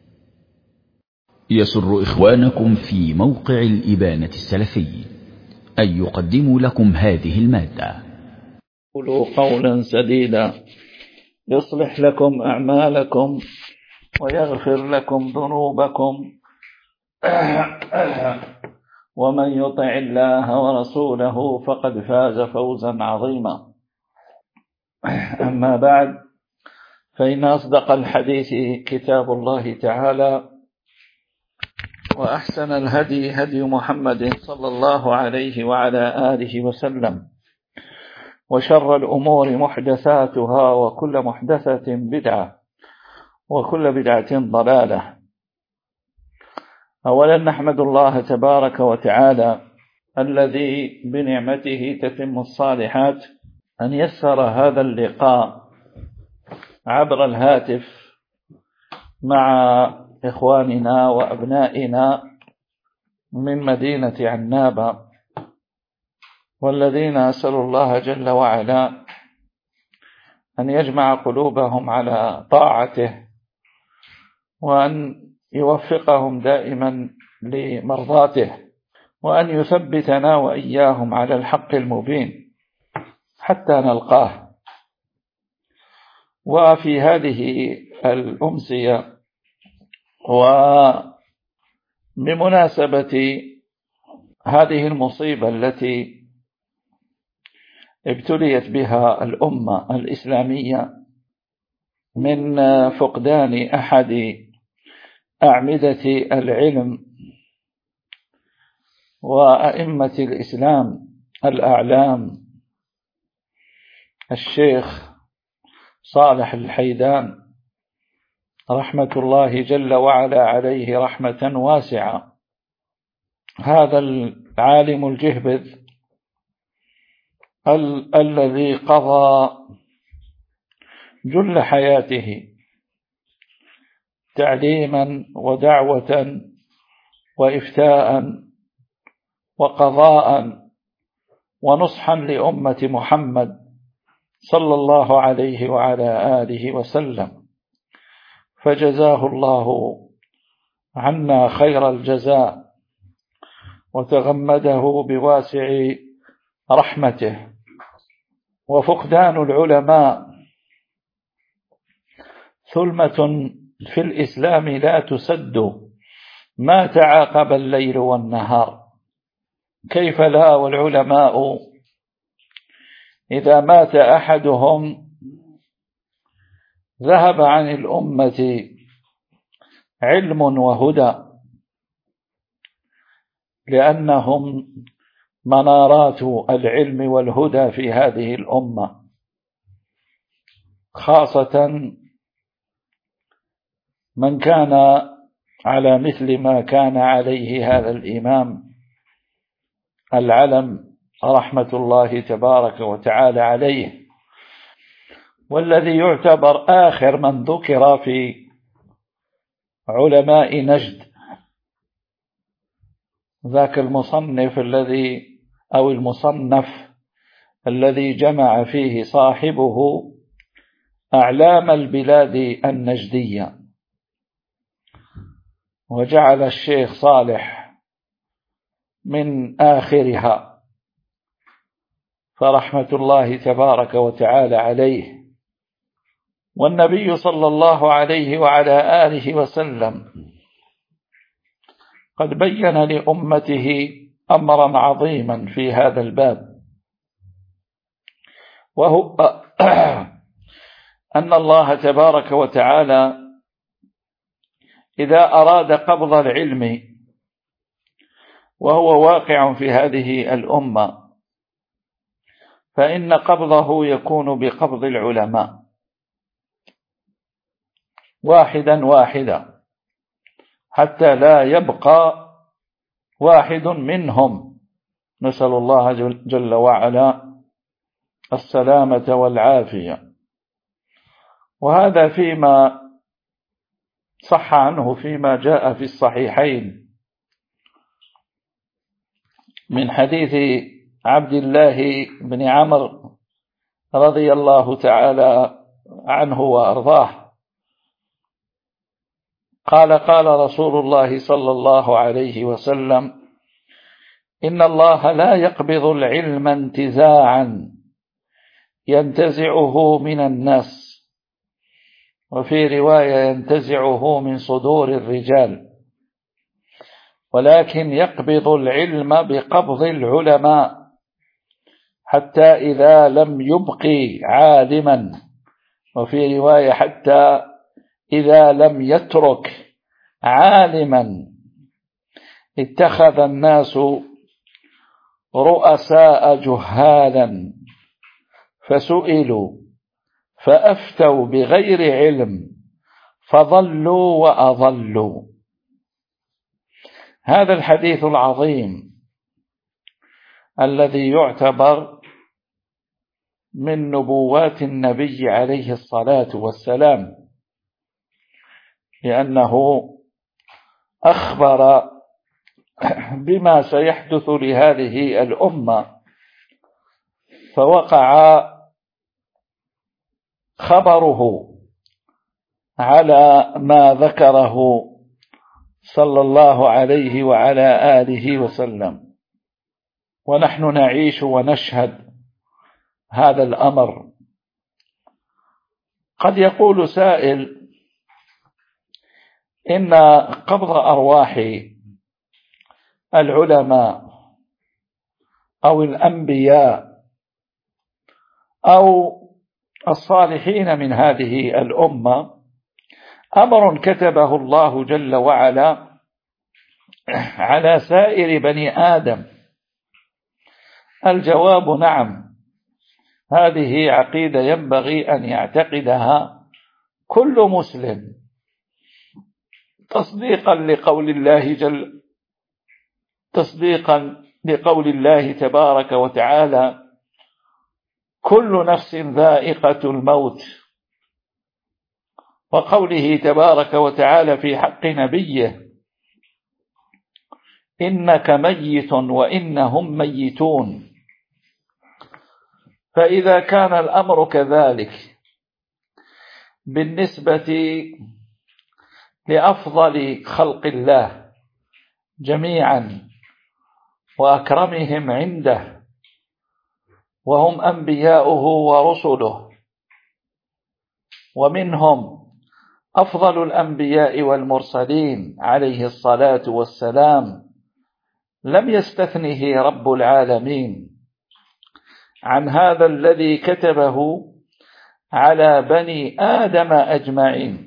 يسر إخوانكم في موقع الإبانة السلفي أن يقدموا لكم هذه المادة. قولوا قولا سديدا يصلح لكم أعمالكم ويغفر لكم ذنوبكم ومن يطع الله ورسوله فقد فاز فوزا عظيما. أما بعد، فإن أصدق الحديث كتاب الله تعالى، وأحسن الهدي هدي محمد صلى الله عليه وعلى آله وسلم، وشر الأمور محدثاتها، وكل محدثة بدعة، وكل بدعة ضلالة. أولا نحمد الله تبارك وتعالى الذي بنعمته تتم الصالحات أن يسر هذا اللقاء عبر الهاتف مع إخواننا وأبنائنا من مدينة عنابة، والذين أسأل الله جل وعلا أن يجمع قلوبهم على طاعته، وأن يوفقهم دائما لمرضاته، وأن يثبتنا وإياهم على الحق المبين حتى نلقاه. وفي هذه الأمسية وبمناسبة هذه المصيبة التي ابتليت بها الأمة الإسلامية من فقدان أحد أعمدة العلم وأئمة الإسلام الأعلام، الشيخ صالح الحيدان رحمة الله جل وعلا عليه رحمة واسعة. هذا العالم الجهبذ ال الذي قضى جل حياته تعليما ودعوة وإفتاء وقضاء ونصحا لأمة محمد صلى الله عليه وعلى آله وسلم، فجزاه الله عنا خير الجزاء وتغمده بواسع رحمته. وفقدان العلماء ثلمة في الإسلام لا تسد ما تعاقب الليل والنهار. كيف لا والعلماء إذا مات أحدهم ذهب عن الأمة علم وهدى، لأنهم منارات العلم والهدى في هذه الأمة، خاصة من كان على مثل ما كان عليه هذا الإمام العلم رحمة الله تبارك وتعالى عليه، والذي يعتبر آخر من ذكر في علماء نجد، ذاك المصنف الذي أو المصنف الذي جمع فيه صاحبه أعلام البلاد النجدية، وجعل الشيخ صالح من آخرها، فرحمة الله تبارك وتعالى عليه. والنبي صلى الله عليه وعلى آله وسلم قد بين لأمته أمرا عظيما في هذا الباب، وهو أن الله تبارك وتعالى إذا أراد قبض العلم وهو واقع في هذه الأمة، فإن قبضه يكون بقبض العلماء واحدا واحدا، حتى لا يبقى واحد منهم، نسأل الله جل وعلا السلامة والعافية. وهذا فيما صح عنه فيما جاء في الصحيحين من حديث عبد الله بن عمرو رضي الله تعالى عنه وأرضاه قال: قال رسول الله صلى الله عليه وسلم: إن الله لا يقبض العلم انتزاعا ينتزعه من الناس، وفي رواية ينتزعه من صدور الرجال، ولكن يقبض العلم بقبض العلماء، حتى إذا لم يبقي عالما، وفي رواية حتى إذا لم يترك عالما اتخذ الناس رؤساء جهالا فسئلوا فأفتوا بغير علم فضلوا وأضلوا. هذا الحديث العظيم الذي يعتبر من نبوات النبي عليه الصلاة والسلام، لأنه أخبر بما سيحدث لهذه الأمة، فوقع خبره على ما ذكره صلى الله عليه وعلى آله وسلم، ونحن نعيش ونشهد هذا الأمر. قد يقول سائل: إن قبض أرواح العلماء أو الأنبياء أو الصالحين من هذه الأمة أمر كتبه الله جل وعلا على سائر بني آدم. الجواب نعم، هذه عقيدة ينبغي أن يعتقدها كل مسلم، تصديقا لقول الله جل تصديقا لقول الله تبارك وتعالى: كل نفس ذائقة الموت، وقوله تبارك وتعالى في حق نبيه: إنك ميت وإنهم ميتون. فإذا كان الأمر كذلك بالنسبة لأفضل خلق الله جميعا وأكرمهم عنده، وهم أنبياؤه ورسله، ومنهم أفضل الأنبياء والمرسلين عليه الصلاة والسلام، لم يستثنه رب العالمين عن هذا الذي كتبه على بني آدم أجمعين.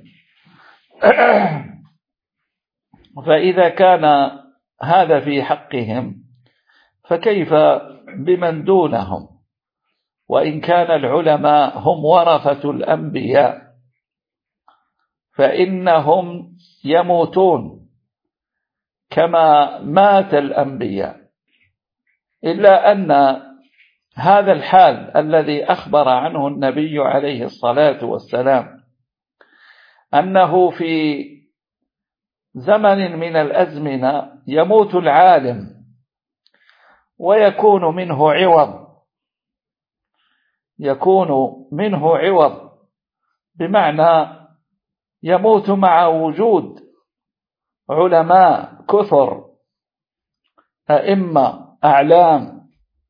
فإذا كان هذا في حقهم فكيف بمن دونهم؟ وإن كان العلماء هم ورثة الأنبياء فإنهم يموتون كما مات الأنبياء، إلا أن هذا الحال الذي أخبر عنه النبي عليه الصلاة والسلام أنه في زمن من الأزمنة يموت العالم ويكون منه عوض، يكون منه عوض بمعنى يموت مع وجود علماء كثر أئمة أعلام،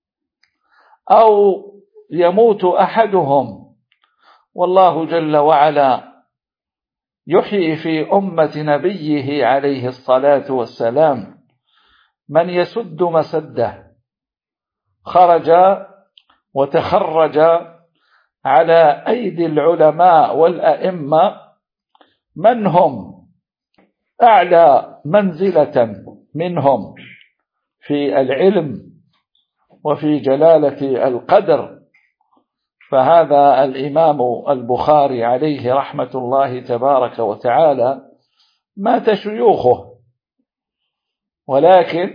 أو يموت أحدهم والله جل وعلا يحيي في أمة نبيه عليه الصلاة والسلام من يسد مسده، خرج وتخرج على أيدي العلماء والأئمة من هم أعلى منزلة منهم في العلم وفي جلالة القدر. فهذا الإمام البخاري عليه رحمة الله تبارك وتعالى مات شيوخه، ولكن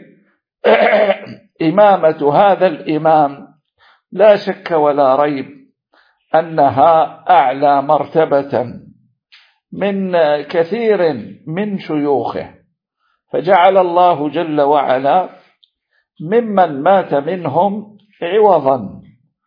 إمامة هذا الإمام لا شك ولا ريب أنها أعلى مرتبة من كثير من شيوخه، فجعل الله جل وعلا ممن مات منهم عوضا،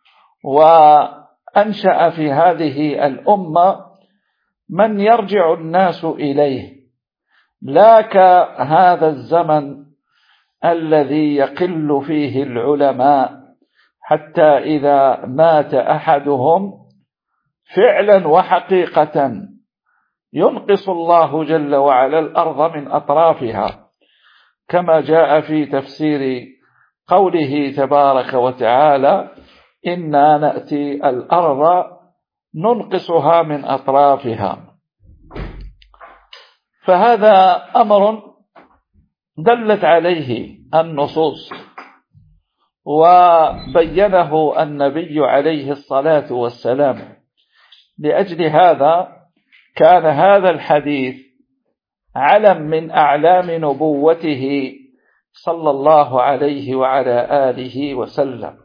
وأنشأ في هذه الأمة من يرجع الناس إليه، لا كهذا الزمن الذي يقل فيه العلماء حتى إذا مات أحدهم فعلا وحقيقة ينقص الله جل وعلا الأرض من أطرافها، كما جاء في تفسير قوله تبارك وتعالى: إنا نأتي الأرض ننقصها من أطرافها. فهذا أمر دلت عليه النصوص وبينه النبي عليه الصلاة والسلام. لأجل هذا كان هذا الحديث علم من أعلام نبوته صلى الله عليه وعلى آله وسلم.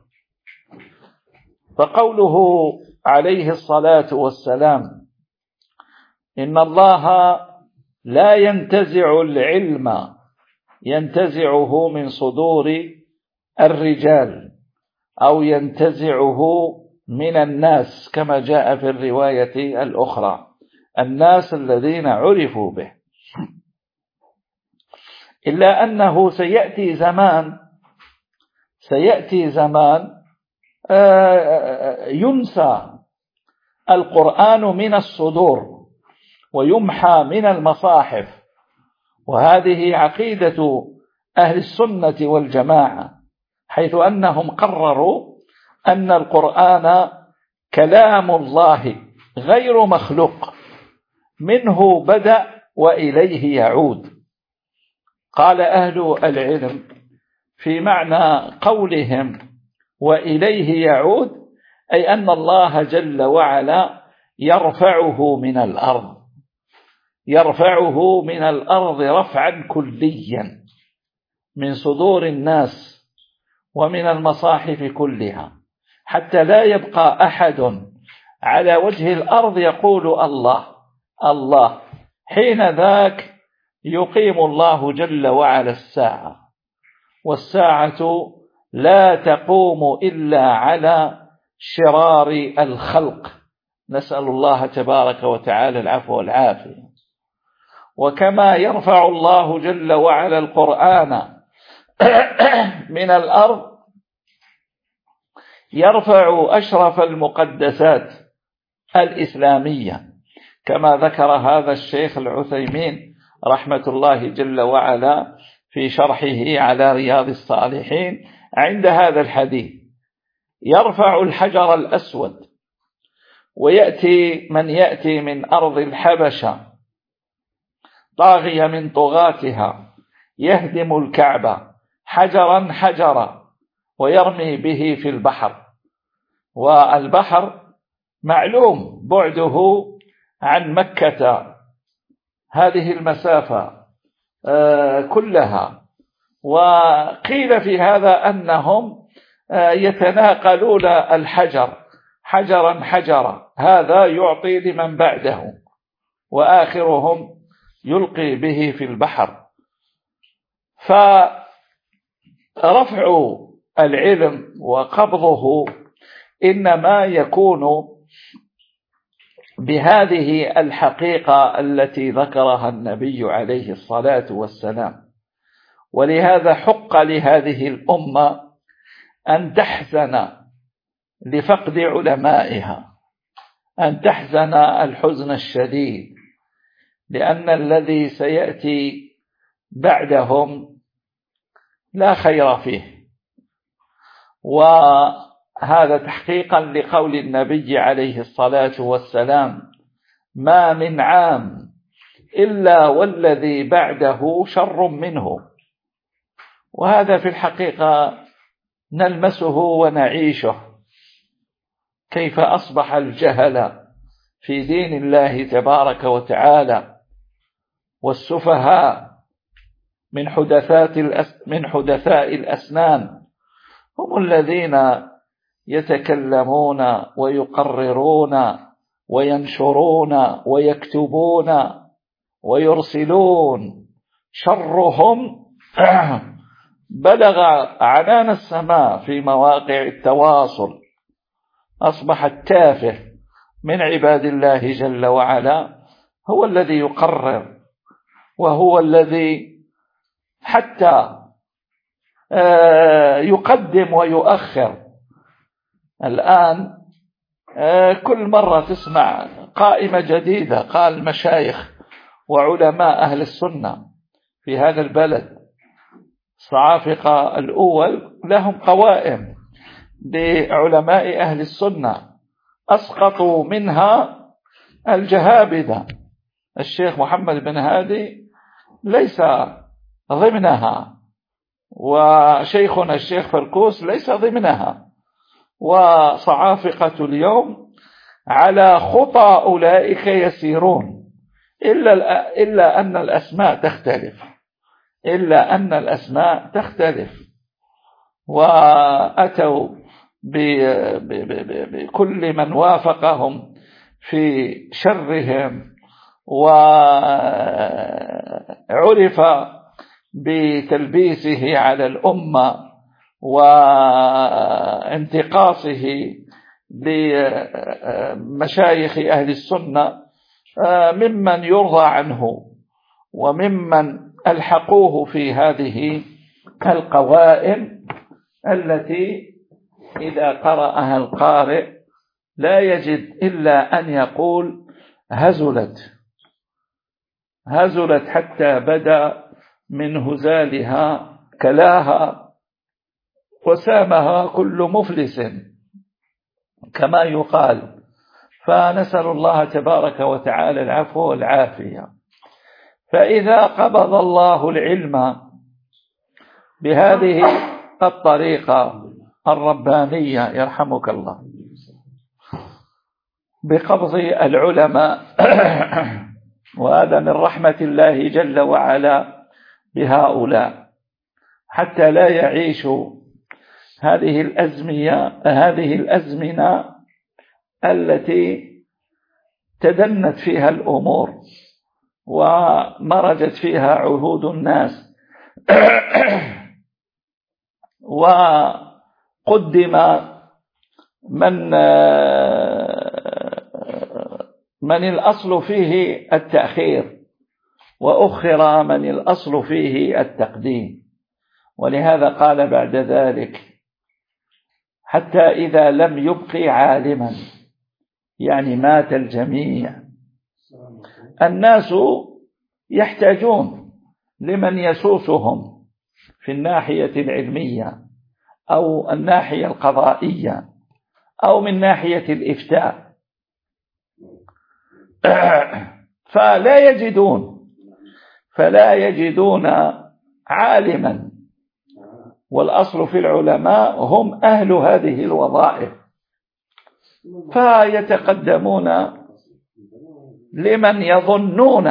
فقوله عليه الصلاة والسلام: إن الله لا ينتزع العلم ينتزعه من صدور الرجال أو ينتزعه من الناس، كما جاء في الرواية الأخرى: الناس الذين عرفوا به. إلا أنه سيأتي زمان سيأتي زمان ينسى القرآن من الصدور ويمحى من المصاحف، وهذه عقيدة أهل السنة والجماعة، حيث أنهم قرروا أن القرآن كلام الله غير مخلوق، منه بدأ وإليه يعود. قال أهل العلم في معنى قولهم وإليه يعود أي أن الله جل وعلا يرفعه من الأرض يرفعه من الأرض رفعا كليا من صدور الناس ومن المصاحف كلها، حتى لا يبقى أحد على وجه الأرض يقول الله الله. حين ذاك يقيم الله جل وعلا الساعة، والساعة لا تقوم إلا على شرار الخلق، نسأل الله تبارك وتعالى العفو والعافية. وكما يرفع الله جل وعلا القرآن من الأرض يرفع أشرف المقدسات الإسلامية، كما ذكر هذا الشيخ العثيمين رحمة الله جل وعلا في شرحه على رياض الصالحين عند هذا الحديث: يرفع الحجر الأسود، ويأتي من يأتي من أرض الحبشة طاغية من طغاتها يهدم الكعبة حجرا حجرا ويرمي به في البحر، والبحر معلوم بعده عن مكة هذه المسافة كلها. وقيل في هذا أنهم يتناقلون الحجر حجرا حجرا، هذا يعطي لمن بعده وآخرهم يلقي به في البحر. فرفع العلم وقبضه إنما يكون بهذه الحقيقة التي ذكرها النبي عليه الصلاة والسلام. ولهذا حق لهذه الأمة أن تحزن لفقد علمائها، أن تحزن الحزن الشديد، لأن الذي سيأتي بعدهم لا خير فيه. وهذا تحقيقا لقول النبي عليه الصلاة والسلام: ما من عام إلا والذي بعده شر منه. وهذا في الحقيقة نلمسه ونعيشه، كيف أصبح الجهل في دين الله تبارك وتعالى والسفهاء من حدثات من حدثاء الأسنان هم الذين يتكلمون ويقررون وينشرون ويكتبون ويرسلون. شرهم بلغ عنان السماء في مواقع التواصل. أصبح التافه من عباد الله جل وعلا هو الذي يقرر، وهو الذي حتى يقدم ويؤخر. الآن كل مرة تسمع قائمة جديدة، قال مشايخ وعلماء أهل السنة في هذا البلد الصعافقة الأول لهم قوائم لعلماء أهل السنة أسقطوا منها الجهابذة. الشيخ محمد بن هادي ليس ضمنها، وشيخنا الشيخ فركوس ليس ضمنها، وصعافقة اليوم على خطى أولئك يسيرون، إلا, إلا أن الأسماء تختلف إلا أن الأسماء تختلف وأتوا بكل من وافقهم في شرهم، وعرف بتلبيسه على الأمة وانتقاصه لمشايخ أهل السنة ممن يرضى عنه وممن ألحقوه في هذه القوائم التي إذا قرأها القارئ لا يجد إلا أن يقول هزلت هزلت حتى بدا من هزالها كلاها وسامها كل مفلس كما يقال. فنسأل الله تبارك وتعالى العفو والعافية. فإذا قبض الله العلم بهذه الطريقة الربانية يرحمك الله، بقبض العلماء وهذا من رحمة الله جل وعلا بهؤلاء، حتى لا يعيشوا هذه الأزمية هذه الأزمنة التي تدنت فيها الأمور ومرجت فيها عهود الناس وقدم من من الأصل فيه التأخير وأخر من الأصل فيه التقديم. ولهذا قال بعد ذلك حتى إذا لم يبقي عالما، يعني مات الجميع. الناس يحتاجون لمن يسوسهم في الناحية العلمية أو الناحية القضائية أو من ناحية الإفتاء، فلا يجدون فلا يجدون عالما، والأصل في العلماء هم أهل هذه الوظائف، فيتقدمون لمن يظنون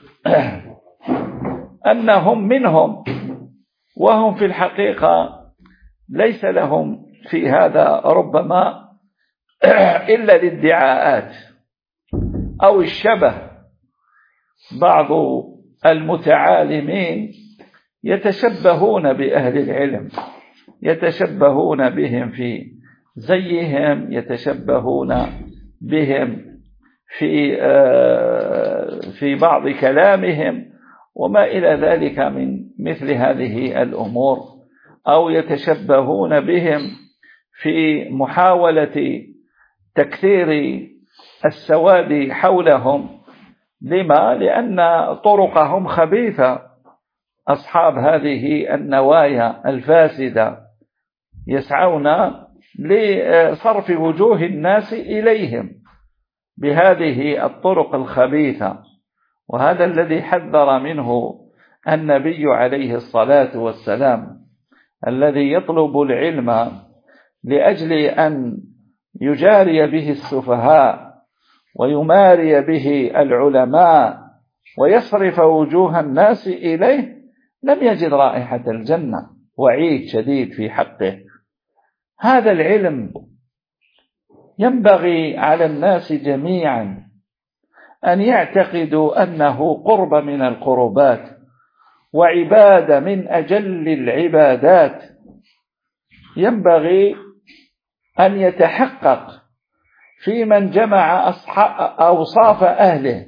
أنهم منهم، وهم في الحقيقة ليس لهم في هذا ربما إلا الادعاءات أو الشبه. بعض المتعالمين يتشبهون بأهل العلم، يتشبهون بهم في زيهم، يتشبهون بهم في في بعض كلامهم وما إلى ذلك من مثل هذه الأمور، أو يتشبهون بهم في محاولة تكثير السواد حولهم. لما؟ لأن طرقهم خبيثة. أصحاب هذه النوايا الفاسدة يسعون لصرف وجوه الناس إليهم بهذه الطرق الخبيثة، وهذا الذي حذر منه النبي عليه الصلاة والسلام، الذي يطلب العلم لأجل أن يجاري به السفهاء ويماري به العلماء ويصرف وجوه الناس إليه، لم يجد رائحة الجنة، وعيد شديد في حقه. هذا العلم ينبغي على الناس جميعا أن يعتقدوا أنه قرب من القربات وعبادة من أجل العبادات، ينبغي أن يتحقق في من جمع أوصاف أهله،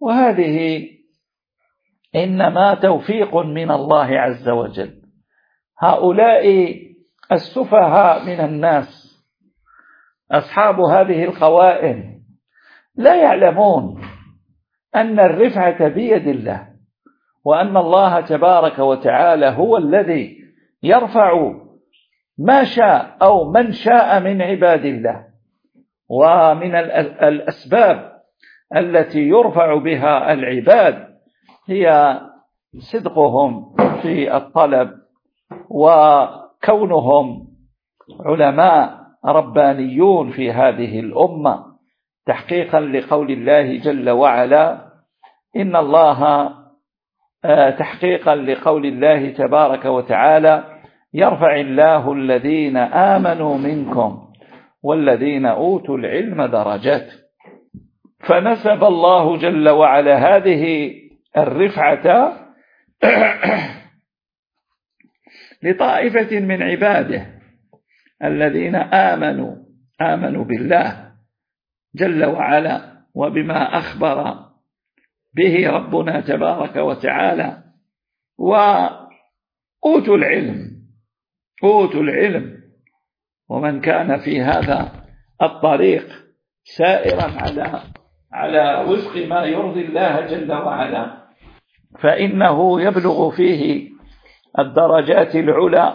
وهذه إنما توفيق من الله عز وجل. هؤلاء السفهاء من الناس أصحاب هذه القوائم لا يعلمون أن الرفعة بيد الله، وأن الله تبارك وتعالى هو الذي يرفع ما شاء أو من شاء من عباد الله. ومن الأسباب التي يرفع بها العباد هي صدقهم في الطلب، وكونهم علماء ربانيون في هذه الأمة، تحقيقا لقول الله جل وعلا إن الله تحقيقا لقول الله تبارك وتعالى يرفع الله الذين آمنوا منكم والذين أوتوا العلم درجات. فنسب الله جل وعلا هذه الرفعة لطائفة من عباده الذين آمنوا آمنوا بالله جل وعلا وبما أخبر به ربنا تبارك وتعالى، وأوتوا العلم أوتوا العلم. ومن كان في هذا الطريق سائرا على على وفق ما يرضي الله جل وعلا فإنه يبلغ فيه الدرجات العلى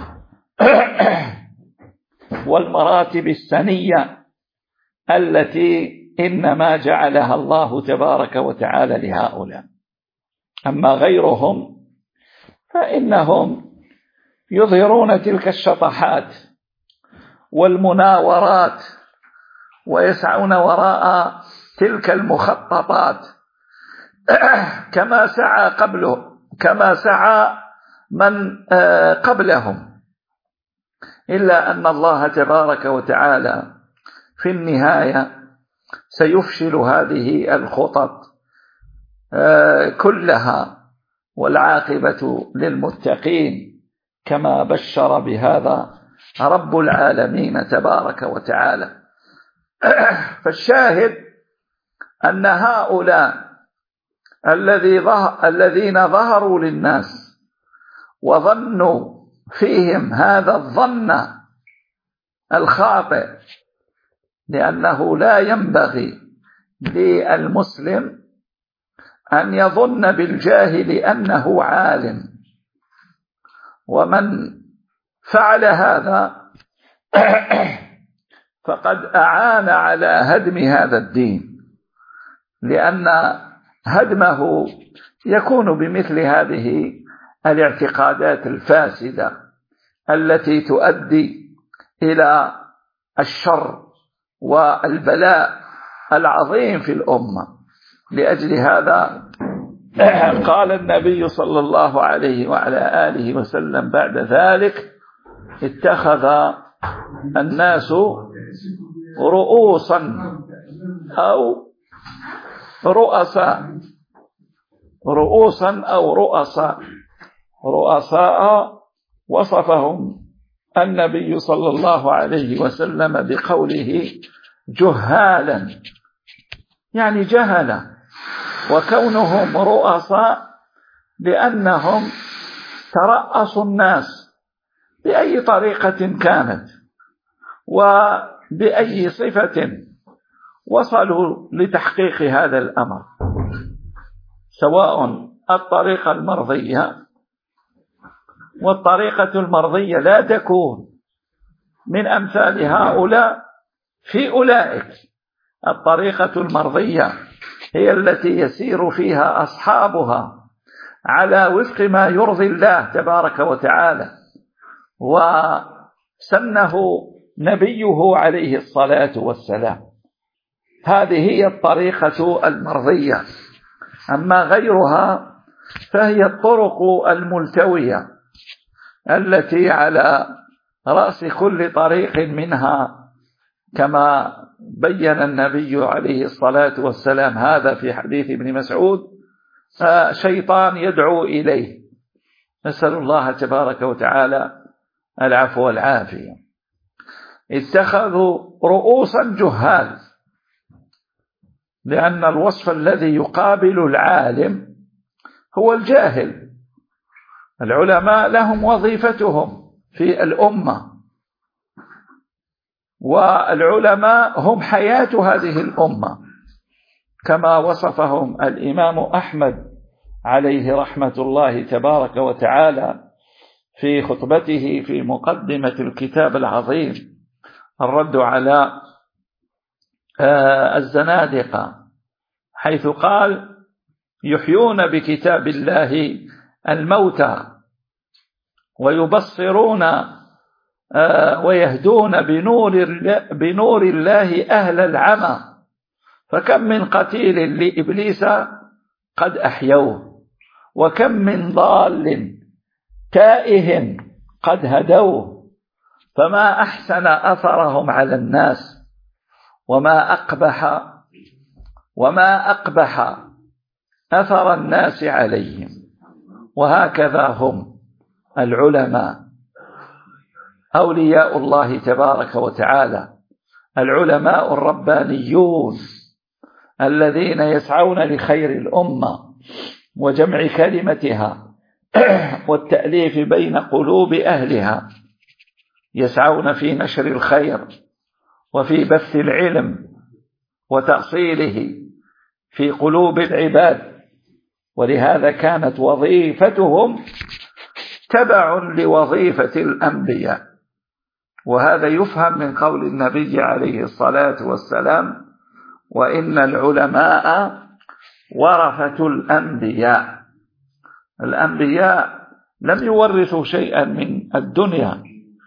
والمراتب السنية التي إنما جعلها الله تبارك وتعالى لهؤلاء. أما غيرهم فإنهم يظهرون تلك الشطحات والمناورات ويسعون وراء تلك المخططات كما سعى قبله كما سعى من قبلهم، إلا أن الله تبارك وتعالى في النهاية سيفشل هذه الخطط كلها، والعاقبة للمتقين كما بشر بهذا رب العالمين تبارك وتعالى. فالشاهد أن هؤلاء الذين ظهروا للناس وظنوا فيهم هذا الظن الخاطئ، لأنه لا ينبغي للمسلم أن يظن بالجاهل أنه عالم، ومن فعل هذا فقد أعان على هدم هذا الدين، لأن هدمه يكون بمثل هذه الاعتقادات الفاسدة التي تؤدي إلى الشر والبلاء العظيم في الأمة. لأجل هذا قال النبي صلى الله عليه وعلى آله وسلم بعد ذلك: اتخذ الناس رؤوسا أو رؤساء رؤوسا أو رؤساء رؤساء وصفهم النبي صلى الله عليه وسلم بقوله جهالا، يعني جهلا، وكونهم رؤساء لأنهم ترأسوا الناس بأي طريقة كانت وبأي صفة وصلوا لتحقيق هذا الأمر، سواء الطريقة المرضية. والطريقة المرضية لا تكون من أمثال هؤلاء في أولئك. الطريقة المرضية هي التي يسير فيها أصحابها على وفق ما يرضي الله تبارك وتعالى وسنه نبيه عليه الصلاة والسلام. هذه هي الطريقة المرضية. أما غيرها فهي الطرق الملتوية التي على رأس كل طريق منها، كما بين النبي عليه الصلاة والسلام هذا في حديث ابن مسعود، شيطان يدعو إليه. نسأل الله تبارك وتعالى العفو والعافية. اتخذوا رؤوسا جهال، لأن الوصف الذي يقابل العالم هو الجاهل. العلماء لهم وظيفتهم في الأمة، والعلماء هم حياة هذه الأمة كما وصفهم الإمام أحمد عليه رحمة الله تبارك وتعالى في خطبته في مقدمة الكتاب العظيم الرد على الزنادقة، حيث قال: يحيون بكتاب الله الموتى ويبصرون ويهدون بنور بنور الله أهل العمى، فكم من قتيل لإبليس قد أحيوه، وكم من ضال تائه قد هدوه، فما أحسن أثرهم على الناس وما أقبح وما أقبح أثر الناس عليهم. وهكذا هم العلماء أولياء الله تبارك وتعالى، العلماء الربانيون الذين يسعون لخير الأمة وجمع كلمتها والتأليف بين قلوب أهلها، يسعون في نشر الخير وفي بث العلم وتأصيله في قلوب العباد، ولهذا كانت وظيفتهم تبع لوظيفة الأنبياء. وهذا يفهم من قول النبي عليه الصلاة والسلام: وإن العلماء ورثة الأنبياء. الأنبياء لم يورثوا شيئا من الدنيا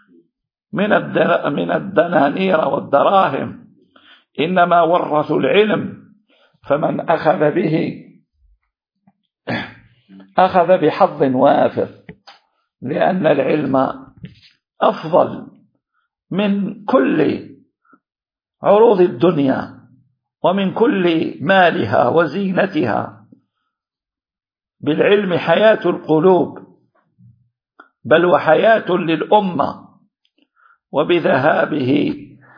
من الدنانير والدراهم، إنما ورثوا العلم، فمن أخذ به أخذ بحظ وافر، لأن العلم أفضل من كل عروض الدنيا ومن كل مالها وزينتها. بالعلم حياة القلوب، بل وحياة للأمة، وبذهابه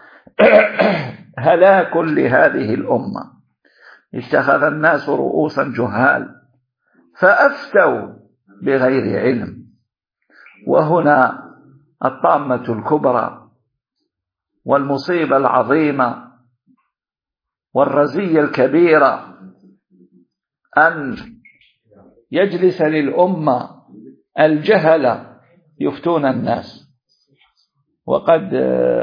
هلاك لهذه الأمة. اتخذ الناس رؤوسا جهال فأفتوا بغير علم. وهنا الطامة الكبرى والمصيبة العظيمة والرزية الكبيرة أن يجلس للأمة الجهل يفتون الناس. وقد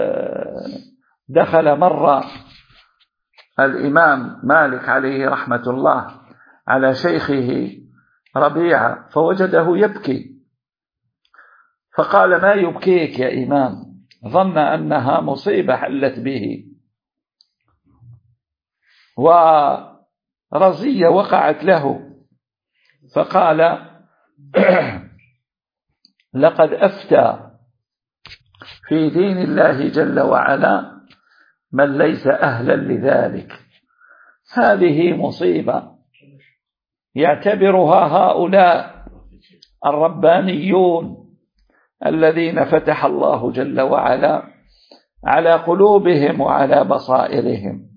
دخل مرة الإمام مالك عليه رحمة الله على شيخه ربيعة فوجده يبكي، فقال: ما يبكيك يا إمام؟ ظن أنها مصيبة حلت به ورزية وقعت له، فقال: لقد أفتى في دين الله جل وعلا من ليس أهلا لذلك. هذه مصيبة يعتبرها هؤلاء الربانيون الذين فتح الله جل وعلا على قلوبهم وعلى بصائرهم.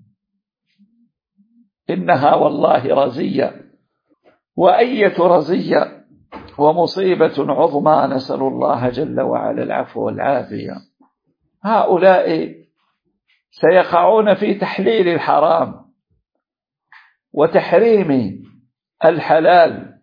إنها والله رزية، وأية رزية ومصيبة عظمى، نسأل الله جل وعلا العفو والعافية. هؤلاء سيقعون في تحليل الحرام وتحريم الحلال،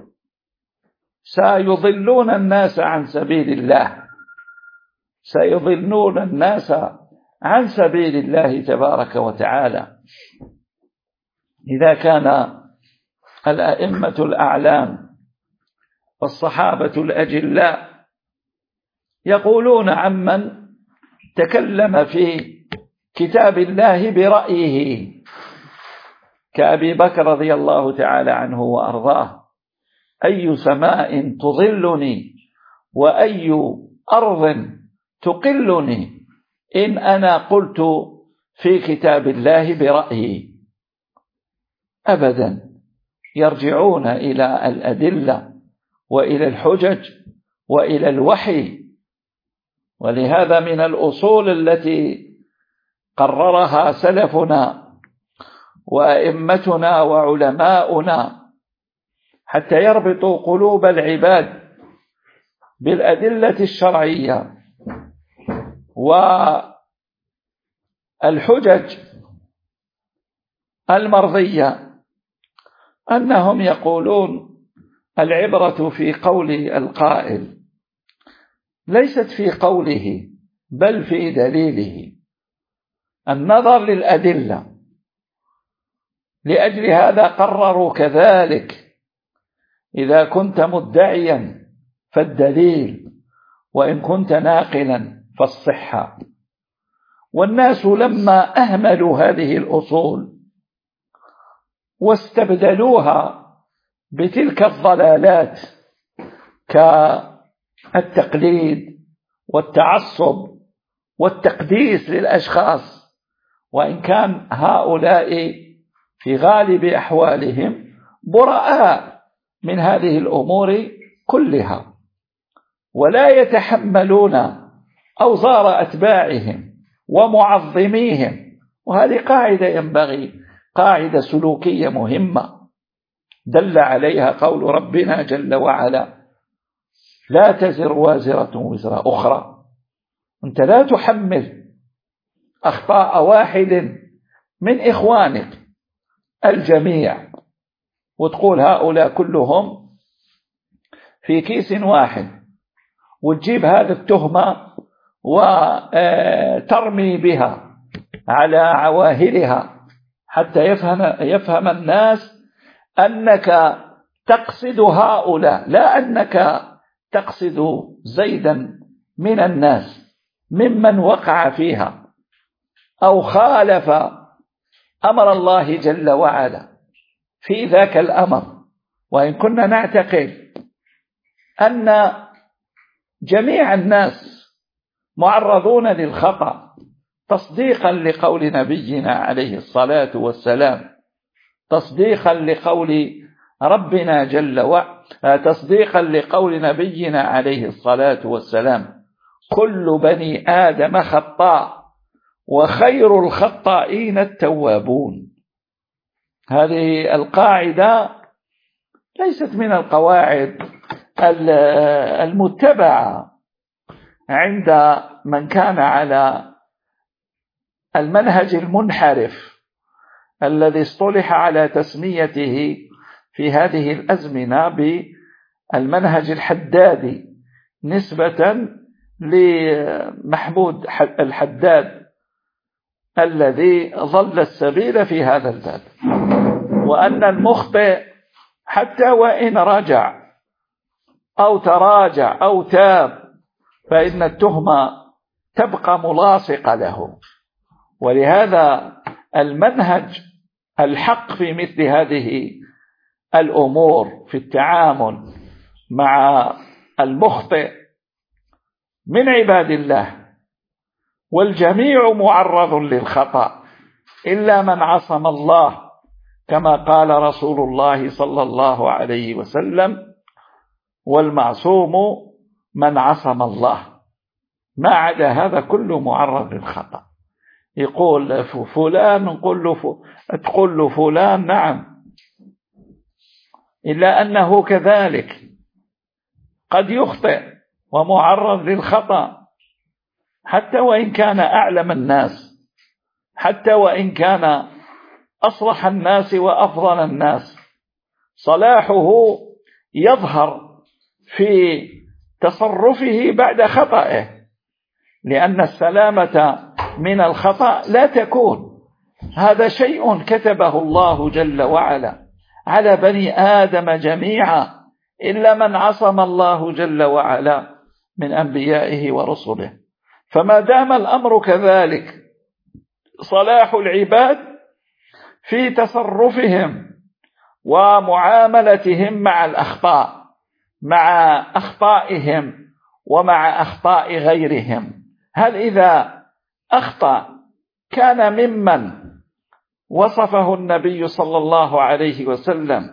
سيضلون الناس عن سبيل الله، سيضلون الناس عن سبيل الله تبارك وتعالى. إذا كان الأئمة الأعلام والصحابة الأجلاء يقولون عمن تكلم في كتاب الله برأيه كأبي بكر رضي الله تعالى عنه وأرضاه: أي سماء تظلني وأي أرض تقلني إن أنا قلت في كتاب الله برأيي. أبدا، يرجعون إلى الأدلة وإلى الحجج وإلى الوحي. ولهذا من الأصول التي قررها سلفنا وأئمتنا وعلماؤنا حتى يربطوا قلوب العباد بالأدلة الشرعية والحجج المرضية أنهم يقولون العبرة في قول القائل ليست في قوله بل في دليله، النظر للأدلة. لأجل هذا قرروا كذلك إذا كنت مدعيا فالدليل، وإن كنت ناقلا فالصحة. والناس لما أهملوا هذه الأصول واستبدلوها بتلك الضلالات كالتقليد والتعصب والتقديس للأشخاص، وإن كان هؤلاء في غالب أحوالهم براء من هذه الأمور كلها، ولا يتحملون أوزار أتباعهم ومعظميهم. وهذه قاعدة ينبغي، قاعدة سلوكية مهمة دل عليها قول ربنا جل وعلا: لا تزر وازرة وزر أخرى. أنت لا تحمل أخطاء واحد من إخوانك الجميع وتقول هؤلاء كلهم في كيس واحد، وتجيب هذه التهمة وترمي بها على عواهلها حتى يفهم, يفهم الناس أنك تقصد هؤلاء، لا أنك تقصد زيدا من الناس ممن وقع فيها أو خالف أمر الله جل وعلا في ذاك الأمر. وإن كنا نعتقد أن جميع الناس معرضون للخطأ تصديقا لقول نبينا عليه الصلاة والسلام، تصديقا لقول ربنا جل وعلا، تصديقا لقول نبينا عليه الصلاة والسلام: كل بني آدم خطاء وخير الخطائين التوابون. هذه القاعدة ليست من القواعد المتبعة عند من كان على المنهج المنحرف الذي اصطلح على تسميته في هذه الأزمنة بالمنهج الحدادي نسبة لمحمود الحداد الذي ضل السبيل في هذا الباب، وأن المخطئ حتى وإن رجع أو تراجع أو تاب فإن التهمة تبقى ملاصقة له. ولهذا المنهج الحق في مثل هذه الأمور في التعامل مع المخطئ من عباد الله، والجميع معرض للخطأ إلا من عصم الله، كما قال رسول الله صلى الله عليه وسلم: والمعصوم من عصم الله. ما عدا هذا كله معرض للخطأ. يقول فلان، نقول له تقول له فلان نعم، إلا أنه كذلك قد يخطئ ومعرض للخطأ، حتى وإن كان أعلم الناس، حتى وإن كان أصلح الناس وأفضل الناس. صلاحه يظهر في تصرفه بعد خطأه، لأن السلامة من الخطأ لا تكون. هذا شيء كتبه الله جل وعلا على بني آدم جميعا، إلا من عصم الله جل وعلا من أنبيائه ورسله. فما دام الأمر كذلك، صلاح العباد في تصرفهم ومعاملتهم مع الأخطاء، مع أخطائهم ومع أخطاء غيرهم. هل إذا أخطأ كان ممن وصفه النبي صلى الله عليه وسلم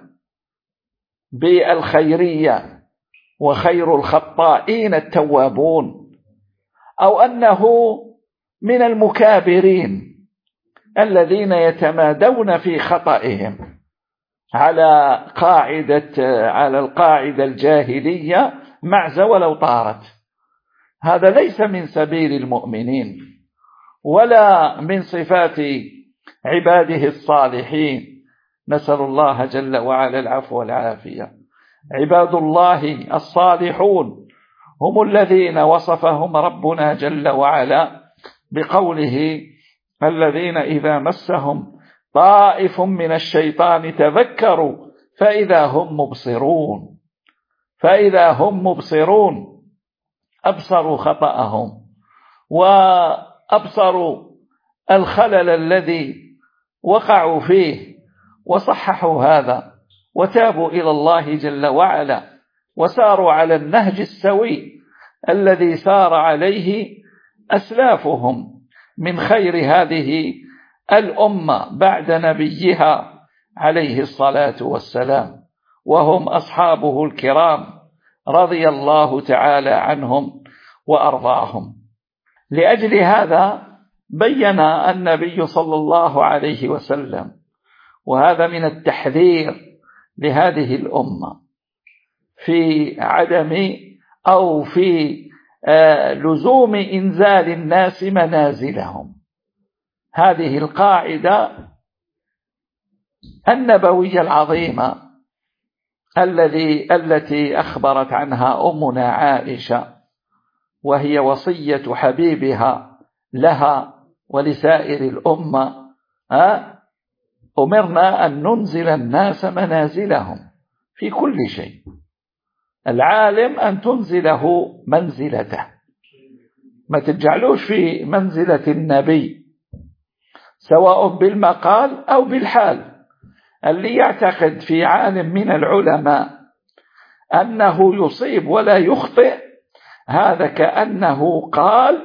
بالخيرية وخير الخطائين التوابون، أو أنه من المكابرين الذين يتمادون في خطئهم على قاعدة على القاعدة الجاهلية: معزة ولو طارت. هذا ليس من سبيل المؤمنين ولا من صفات عباده الصالحين. نسأل الله جل وعلا العفو والعافية. عباد الله الصالحون هم الذين وصفهم ربنا جل وعلا بقوله: الذين إذا مسهم طائف من الشيطان تذكروا فإذا هم مبصرون فإذا هم مبصرون أبصروا خطأهم وأبصروا الخلل الذي وقعوا فيه وصححوا هذا وتابوا إلى الله جل وعلا وساروا على النهج السوي الذي سار عليه أسلافهم من خير هذه الأمة بعد نبيها عليه الصلاة والسلام، وهم أصحابه الكرام رضي الله تعالى عنهم وأرضاهم. لأجل هذا بين النبي صلى الله عليه وسلم، وهذا من التحذير لهذه الأمة في عدم أو في لزوم إنزال الناس منازلهم. هذه القاعدة النبوية العظيمة الذي التي أخبرت عنها أمنا عائشة، وهي وصية حبيبها لها ولسائر الأمة: أمرنا أن ننزل الناس منازلهم في كل شيء. العالم أن تنزله منزلته، ما تجعلوش في منزلة النبي سواء بالمقال أو بالحال. اللي يعتقد في عالم من العلماء أنه يصيب ولا يخطئ، هذا كأنه قال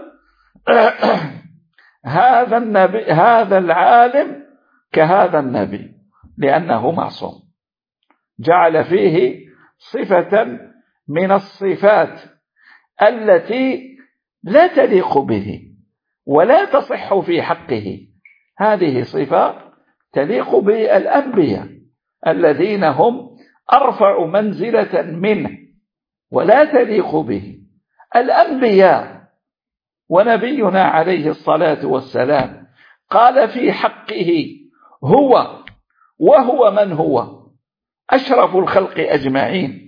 هذا النبي هذا العالم كهذا النبي، لأنه معصوم، جعل فيه صفة من الصفات التي لا تليق به ولا تصح في حقه. هذه صفة تليق بالأنبياء الذين هم أرفع منزلة منه، ولا تليق به الأنبياء. ونبينا عليه الصلاة والسلام قال في حقه: هو وهو من هو أشرف الخلق أجمعين،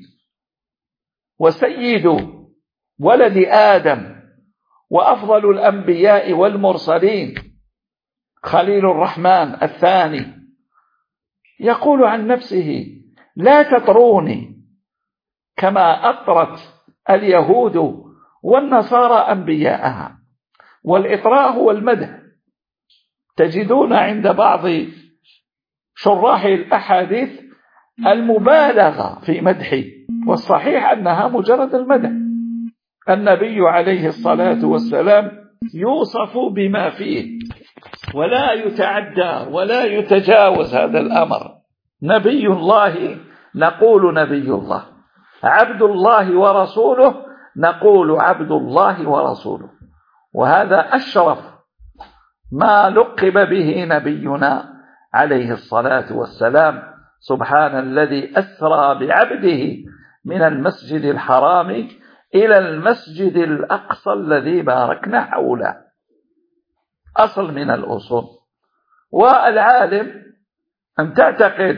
وسيد ولد آدم، وأفضل الأنبياء والمرسلين، خليل الرحمن الثاني. يقول عن نفسه: لا تطروني كما أطرت اليهود والنصارى أنبياءها. والإطراء هو المدح. تجدون عند بعض شراح الأحاديث المبالغة في مدحه، والصحيح أنها مجرد المدح. النبي عليه الصلاة والسلام يوصف بما فيه ولا يتعدى ولا يتجاوز هذا الأمر. نبي الله نقول نبي الله، عبد الله ورسوله نقول عبد الله ورسوله، وهذا أشرف ما لقب به نبينا عليه الصلاة والسلام. سبحان الذي أسرى بعبده من المسجد الحرام إلى المسجد الأقصى الذي باركنا حوله. أصل من الأصول. والعالم أن تعتقد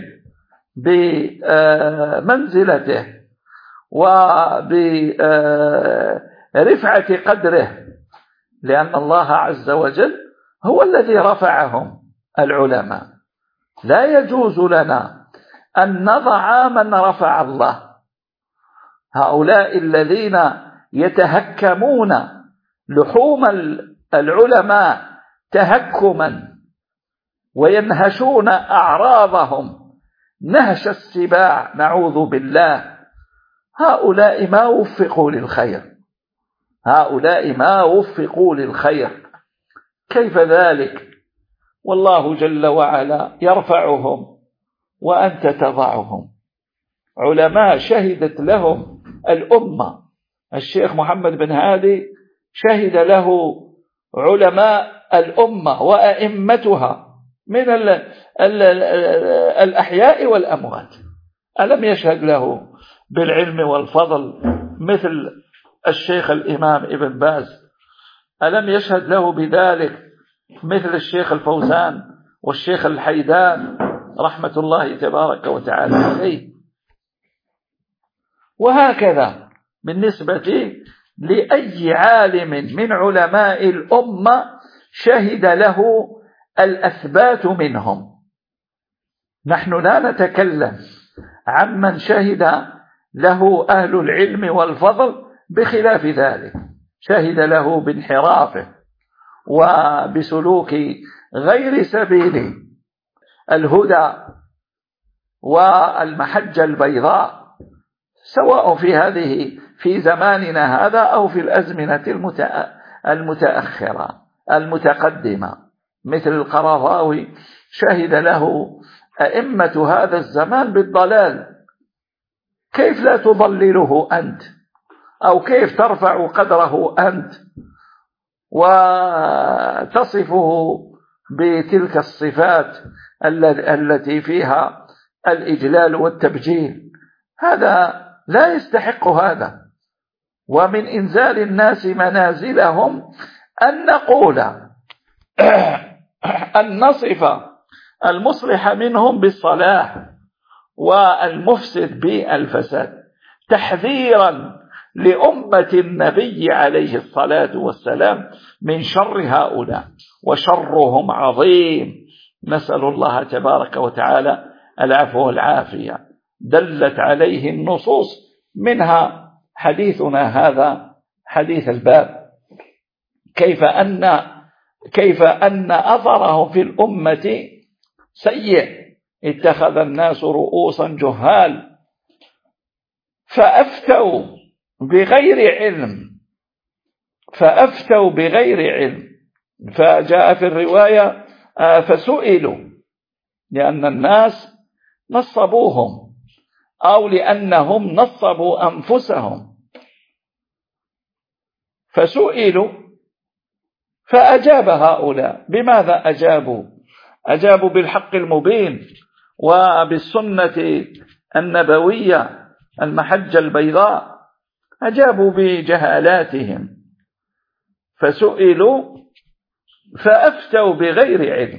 بمنزلته وبرفعة قدره، لأن الله عز وجل هو الذي رفعهم العلماء. لا يجوز لنا أن نضع من رفع الله. هؤلاء الذين يتهكمون لحوم العلماء تهكما وينهشون أعراضهم نهش السباع، نعوذ بالله، هؤلاء ما وفقوا للخير، هؤلاء ما وفقوا للخير. كيف ذلك والله جل وعلا يرفعهم وأنت تضعهم؟ علماء شهدت لهم الأمة. الشيخ محمد بن هادي شهد له علماء الأمة وأئمتها من ال ال ال الأحياء والأموات. ألم يشهد له بالعلم والفضل مثل الشيخ الإمام ابن باز؟ ألم يشهد له بذلك مثل الشيخ الفوزان والشيخ الحيدان رحمة الله تبارك وتعالى عليه؟ وهكذا بالنسبة لأي عالم من علماء الأمة شهد له الأثبات منهم. نحن لا نتكلم عمن شهد له أهل العلم والفضل بخلاف ذلك، شهد له بانحرافه وبسلوك غير سبيل الهدى والمحجة البيضاء، سواء في هذه في زماننا هذا أو في الأزمنة المتأخرة المتقدمة، مثل القرضاوي شهد له أئمة هذا الزمان بالضلال. كيف لا تضلله أنت؟ أو كيف ترفع قدره أنت وتصفه بتلك الصفات التي فيها الإجلال والتبجيل؟ هذا لا يستحق هذا. ومن إنزال الناس منازلهم أن نقول أن نصف المصلح منهم بالصلاح والمفسد بالفساد، تحذيرا لأمة النبي عليه الصلاة والسلام من شر هؤلاء، وشرهم عظيم. نسأل الله تبارك وتعالى العفو والعافية. دلت عليه النصوص، منها حديثنا هذا حديث الباب، كيف أن كيف أن أثره في الأمة سيء. اتخذ الناس رؤوسا جهال فأفتوا بغير علم فأفتوا بغير علم فجاء في الرواية فسئلوا، لأن الناس نصبوهم أو لأنهم نصبوا أنفسهم، فسئلوا فأجاب هؤلاء. بماذا أجابوا؟ أجابوا بالحق المبين وبالسنة النبوية المحجة البيضاء، أجابوا بجهالاتهم، فسئلوا فأفتوا بغير علم.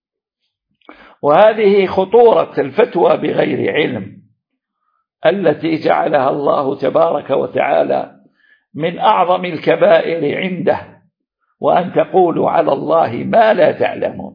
وهذه خطورة الفتوى بغير علم التي جعلها الله تبارك وتعالى من أعظم الكبائر عنده، وأن تقولوا على الله ما لا تعلمون.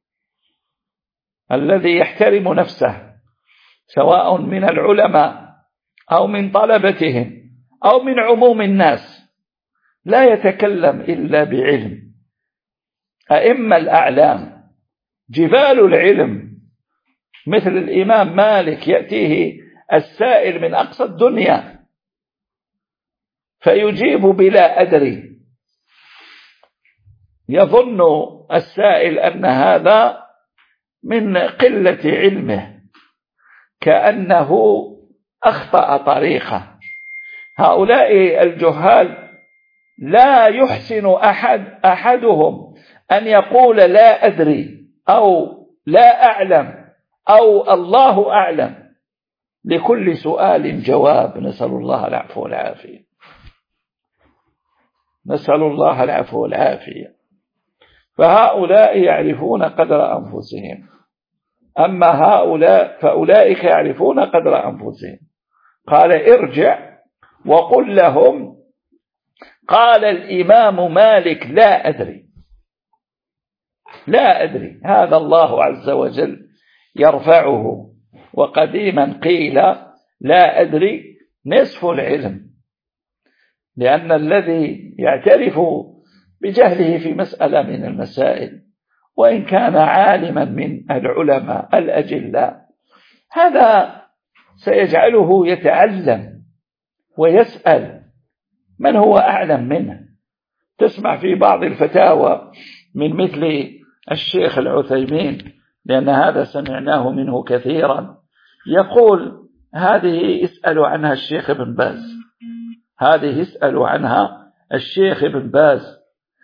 الذي يحترم نفسه سواء من العلماء أو من طلبتهم أو من عموم الناس لا يتكلم إلا بعلم. أئمة الأعلام جبال العلم مثل الإمام مالك يأتيه السائل من أقصى الدنيا فيجيب بلا أدري، يظن السائل أن هذا من قلة علمه، كأنه أخطأ طريقه. هؤلاء الجهال لا يحسن أحد أحدهم أن يقول لا أدري أو لا أعلم أو الله أعلم. لكل سؤال جواب. نسأل الله العفو والعافية. نسأل الله العفو والعافية. فهؤلاء يعرفون قدر أنفسهم، أما هؤلاء فأولئك يعرفون قدر أنفسهم. قال ارجع وقل لهم قال الإمام مالك لا أدري. لا أدري هذا الله عز وجل يرفعه. وقديما قيل لا أدري نصف العلم، لأن الذي يعترف بجهله في مسألة من المسائل وإن كان عالما من العلماء الأجلاء، هذا سيجعله يتعلم ويسأل من هو أعلم منه. تسمع في بعض الفتاوى من مثل الشيخ العثيمين، لأن هذا سمعناه منه كثيرا، يقول هذه اسألوا عنها الشيخ ابن باز، هذه اسألوا عنها الشيخ ابن باز.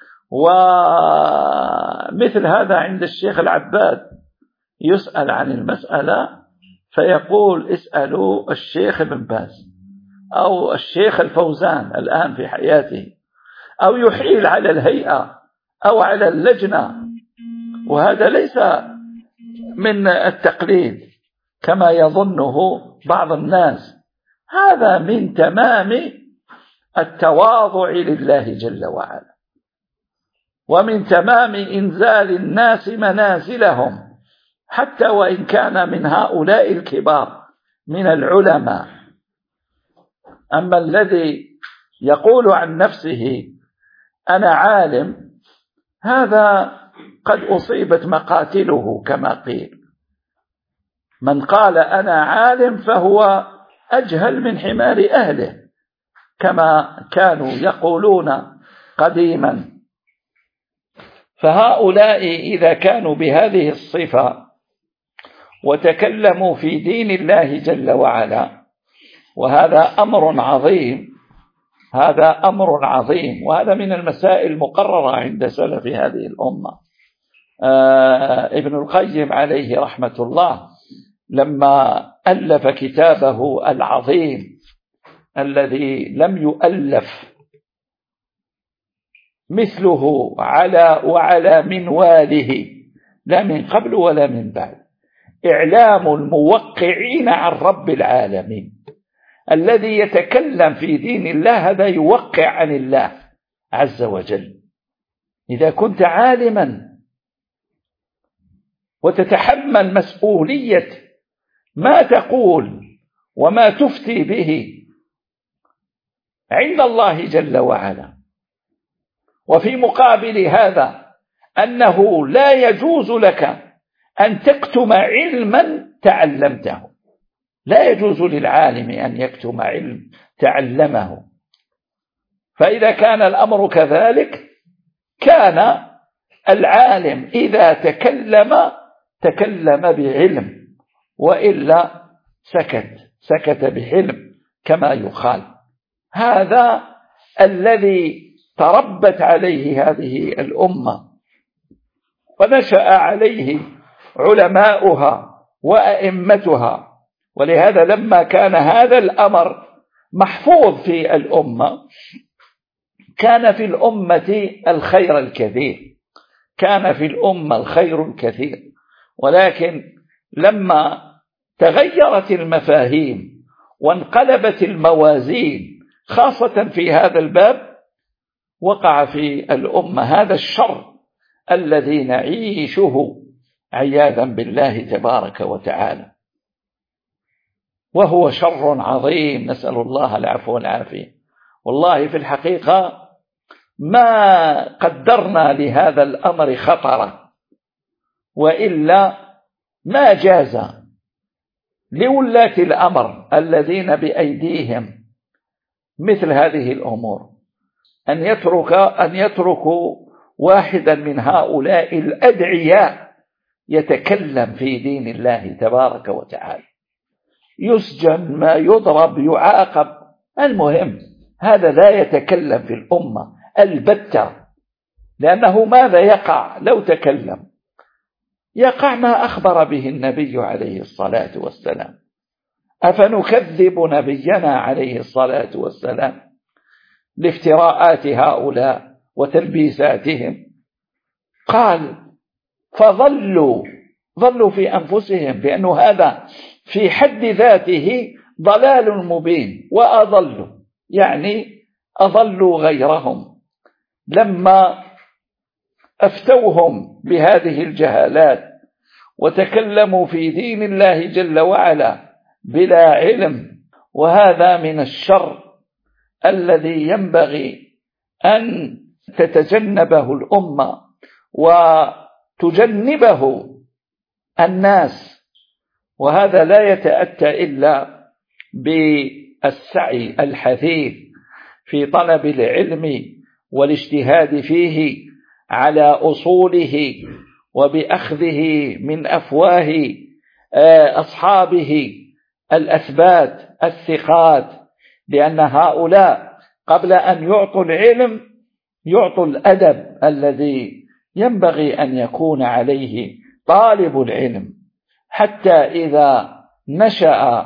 ومثل هذا عند الشيخ العباد يسأل عن المسألة فيقول اسألوا الشيخ ابن باز. أو الشيخ الفوزان الآن في حياته، أو يحيل على الهيئة أو على اللجنة، وهذا ليس من التقليد كما يظنه بعض الناس، هذا من تمام التواضع لله جل وعلا، ومن تمام إنزال الناس منازلهم، حتى وإن كان من هؤلاء الكبار من العلماء. أما الذي يقول عن نفسه أنا عالم، هذا قد أصيبت مقاتله كما قيل. من قال أنا عالم فهو أجهل من حمار أهله، كما كانوا يقولون قديما. فهؤلاء إذا كانوا بهذه الصفة وتكلموا في دين الله جل وعلا، وهذا أمر عظيم، هذا أمر عظيم، وهذا من المسائل المقررة عند سلف هذه الأمة. آه ابن القيم عليه رحمة الله لما ألف كتابه العظيم الذي لم يؤلف مثله على وعلى منواله، لا من قبل ولا من بعد، إعلام الموقعين عن رب العالمين. الذي يتكلم في دين الله هذا يوقع عن الله عز وجل. إذا كنت عالما وتتحمل مسؤولية ما تقول وما تفتي به عند الله جل وعلا، وفي مقابل هذا أنه لا يجوز لك أن تكتم علما تعلمته، لا يجوز للعالم أن يكتم علم تعلمه. فإذا كان الأمر كذلك، كان العالم إذا تكلم تكلم بعلم، وإلا سكت سكت بحلم كما يقال. هذا الذي تربت عليه هذه الأمة ونشأ عليه علماؤها وأئمتها. ولهذا لما كان هذا الأمر محفوظ في الأمة، كان في الأمة الخير الكثير، كان في الأمة الخير الكثير. ولكن لما تغيرت المفاهيم وانقلبت الموازين خاصة في هذا الباب، وقع في الأمة هذا الشر الذي نعيشه عياذا بالله تبارك وتعالى، وهو شر عظيم، نسأل الله العفو والعافية. والله في الحقيقة ما قدرنا لهذا الأمر خطرا، وإلا ما جاز لولاة الأمر الذين بأيديهم مثل هذه الأمور أن يترك أن يتركوا واحدا من هؤلاء الأدعياء يتكلم في دين الله تبارك وتعالى، يسجن، ما يضرب، يعاقب. المهم هذا لا يتكلم في الأمة البتة، لأنه ماذا يقع لو تكلم؟ يقع ما أخبر به النبي عليه الصلاة والسلام. أفنكذب نبينا عليه الصلاة والسلام لافتراءات هؤلاء وتلبيساتهم؟ قال فظلوا ظلوا في أنفسهم، بأنه هذا في حد ذاته ضلال مبين، وأضلوا يعني أضلوا غيرهم لما أفتوهم بهذه الجهالات وتكلموا في دين الله جل وعلا بلا علم. وهذا من الشر الذي ينبغي أن تتجنبه الأمة وتجنبه الناس، وهذا لا يتأتى إلا بالسعي الحثيث في طلب العلم والاجتهاد فيه على أصوله، وبأخذه من أفواه أصحابه الأثبات الثقات، لأن هؤلاء قبل أن يعطوا العلم يعطوا الأدب الذي ينبغي أن يكون عليه طالب العلم، حتى إذا نشأ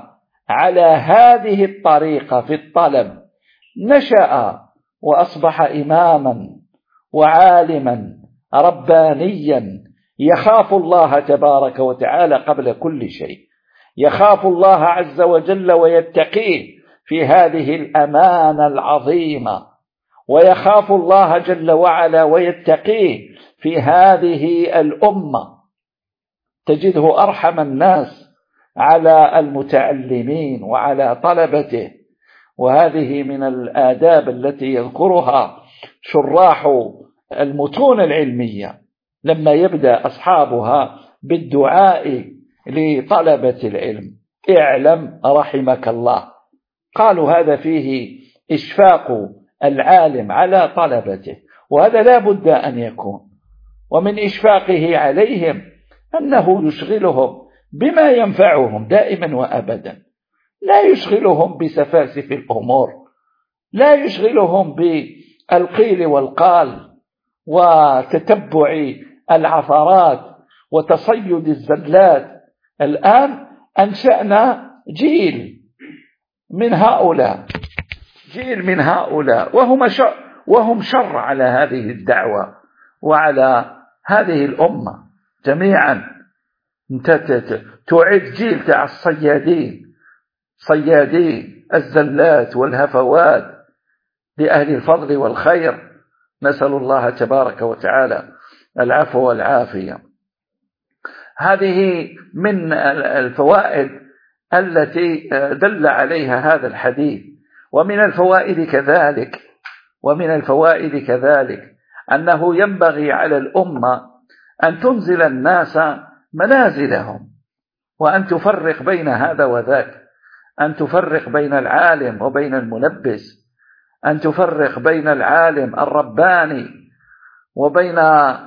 على هذه الطريقة في الطلب نشأ وأصبح إماما وعالما ربانيا يخاف الله تبارك وتعالى قبل كل شيء، يخاف الله عز وجل ويتقيه في هذه الأمانة العظيمة، ويخاف الله جل وعلا ويتقيه في هذه الأمة. تجده أرحم الناس على المتعلمين وعلى طلبته، وهذه من الآداب التي يذكرها شراح المتون العلمية لما يبدأ أصحابها بالدعاء لطلبة العلم: اعلم رحمك الله. قالوا هذا فيه إشفاق العالم على طلبته، وهذا لا بد أن يكون. ومن إشفاقه عليهم أنه يشغلهم بما ينفعهم دائما وأبدا، لا يشغلهم بسفاسف الأمور، لا يشغلهم بالقيل والقال وتتبع العثرات وتصيد الزلات. الآن أنشأنا جيل من هؤلاء، جيل من هؤلاء وهم شر, وهم شر على هذه الدعوة وعلى هذه الأمة جميعا. انت تعد جيل تاع الصيادين، صيادين الزلات والهفوات لأهل الفضل والخير، نسأل الله تبارك وتعالى العفو والعافية. هذه من الفوائد التي دل عليها هذا الحديث. ومن الفوائد كذلك ومن الفوائد كذلك أنه ينبغي على الأمة أن تنزل الناس منازلهم، وأن تفرق بين هذا وذاك، أن تفرق بين العالم وبين الملبس، أن تفرق بين العالم الرباني وبين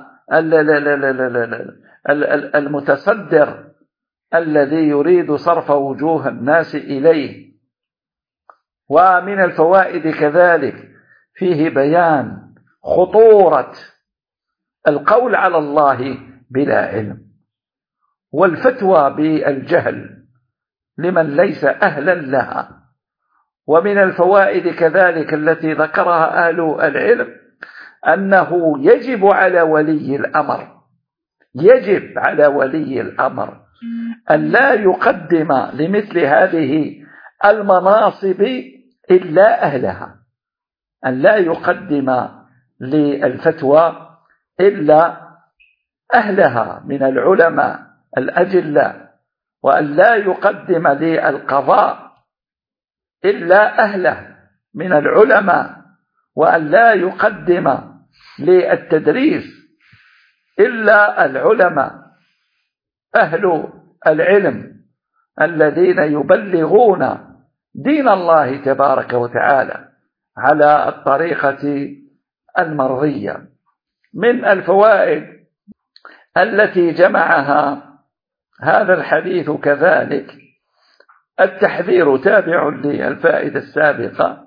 المتصدر الذي يريد صرف وجوه الناس إليه. ومن الفوائد كذلك فيه بيان خطورة القول على الله بلا علم والفتوى بالجهل لمن ليس أهلا لها. ومن الفوائد كذلك التي ذكرها أهل العلم أنه يجب على ولي الأمر يجب على ولي الأمر أن لا يقدم لمثل هذه المناصب إلا أهلها، أن لا يقدم للفتوى إلا أهلها من العلماء الأجلاء، وأن لا يقدم للقضاء إلا أهله من العلماء، وأن لا يقدم للتدريس إلا العلماء أهل العلم الذين يبلغون دين الله تبارك وتعالى على الطريقة المرضية. من الفوائد التي جمعها هذا الحديث كذلك التحذير، تابع للفائدة السابقة،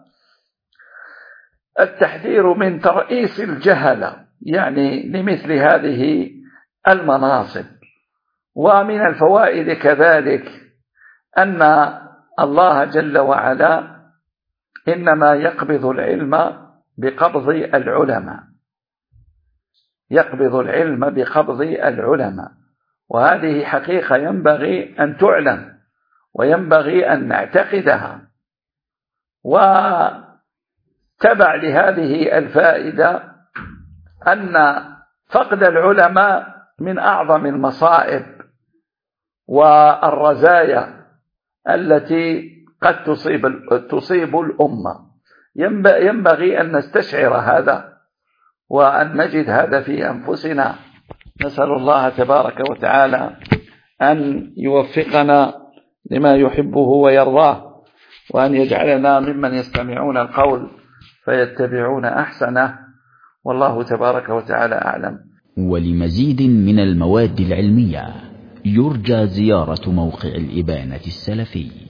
التحذير من ترئيس الجهل يعني لمثل هذه المناصب. ومن الفوائد كذلك أن الله جل وعلا إنما يقبض العلم بقبض العلماء، يقبض العلم بقبض العلماء، وهذه حقيقة ينبغي أن تعلم وينبغي أن نعتقدها. وتبع لهذه الفائدة أن فقد العلماء من أعظم المصائب والرزايا التي قد تصيب تصيب الأمة. ينبغي أن نستشعر هذا وأن نجد هذا في أنفسنا. نسأل الله تبارك وتعالى أن يوفقنا لما يحبه ويرضاه، وأن يجعلنا ممن يستمعون القول فيتبعون أحسنه، والله تبارك وتعالى أعلم. ولمزيد من المواد العلمية يرجى زيارة موقع الإبانة السلفي.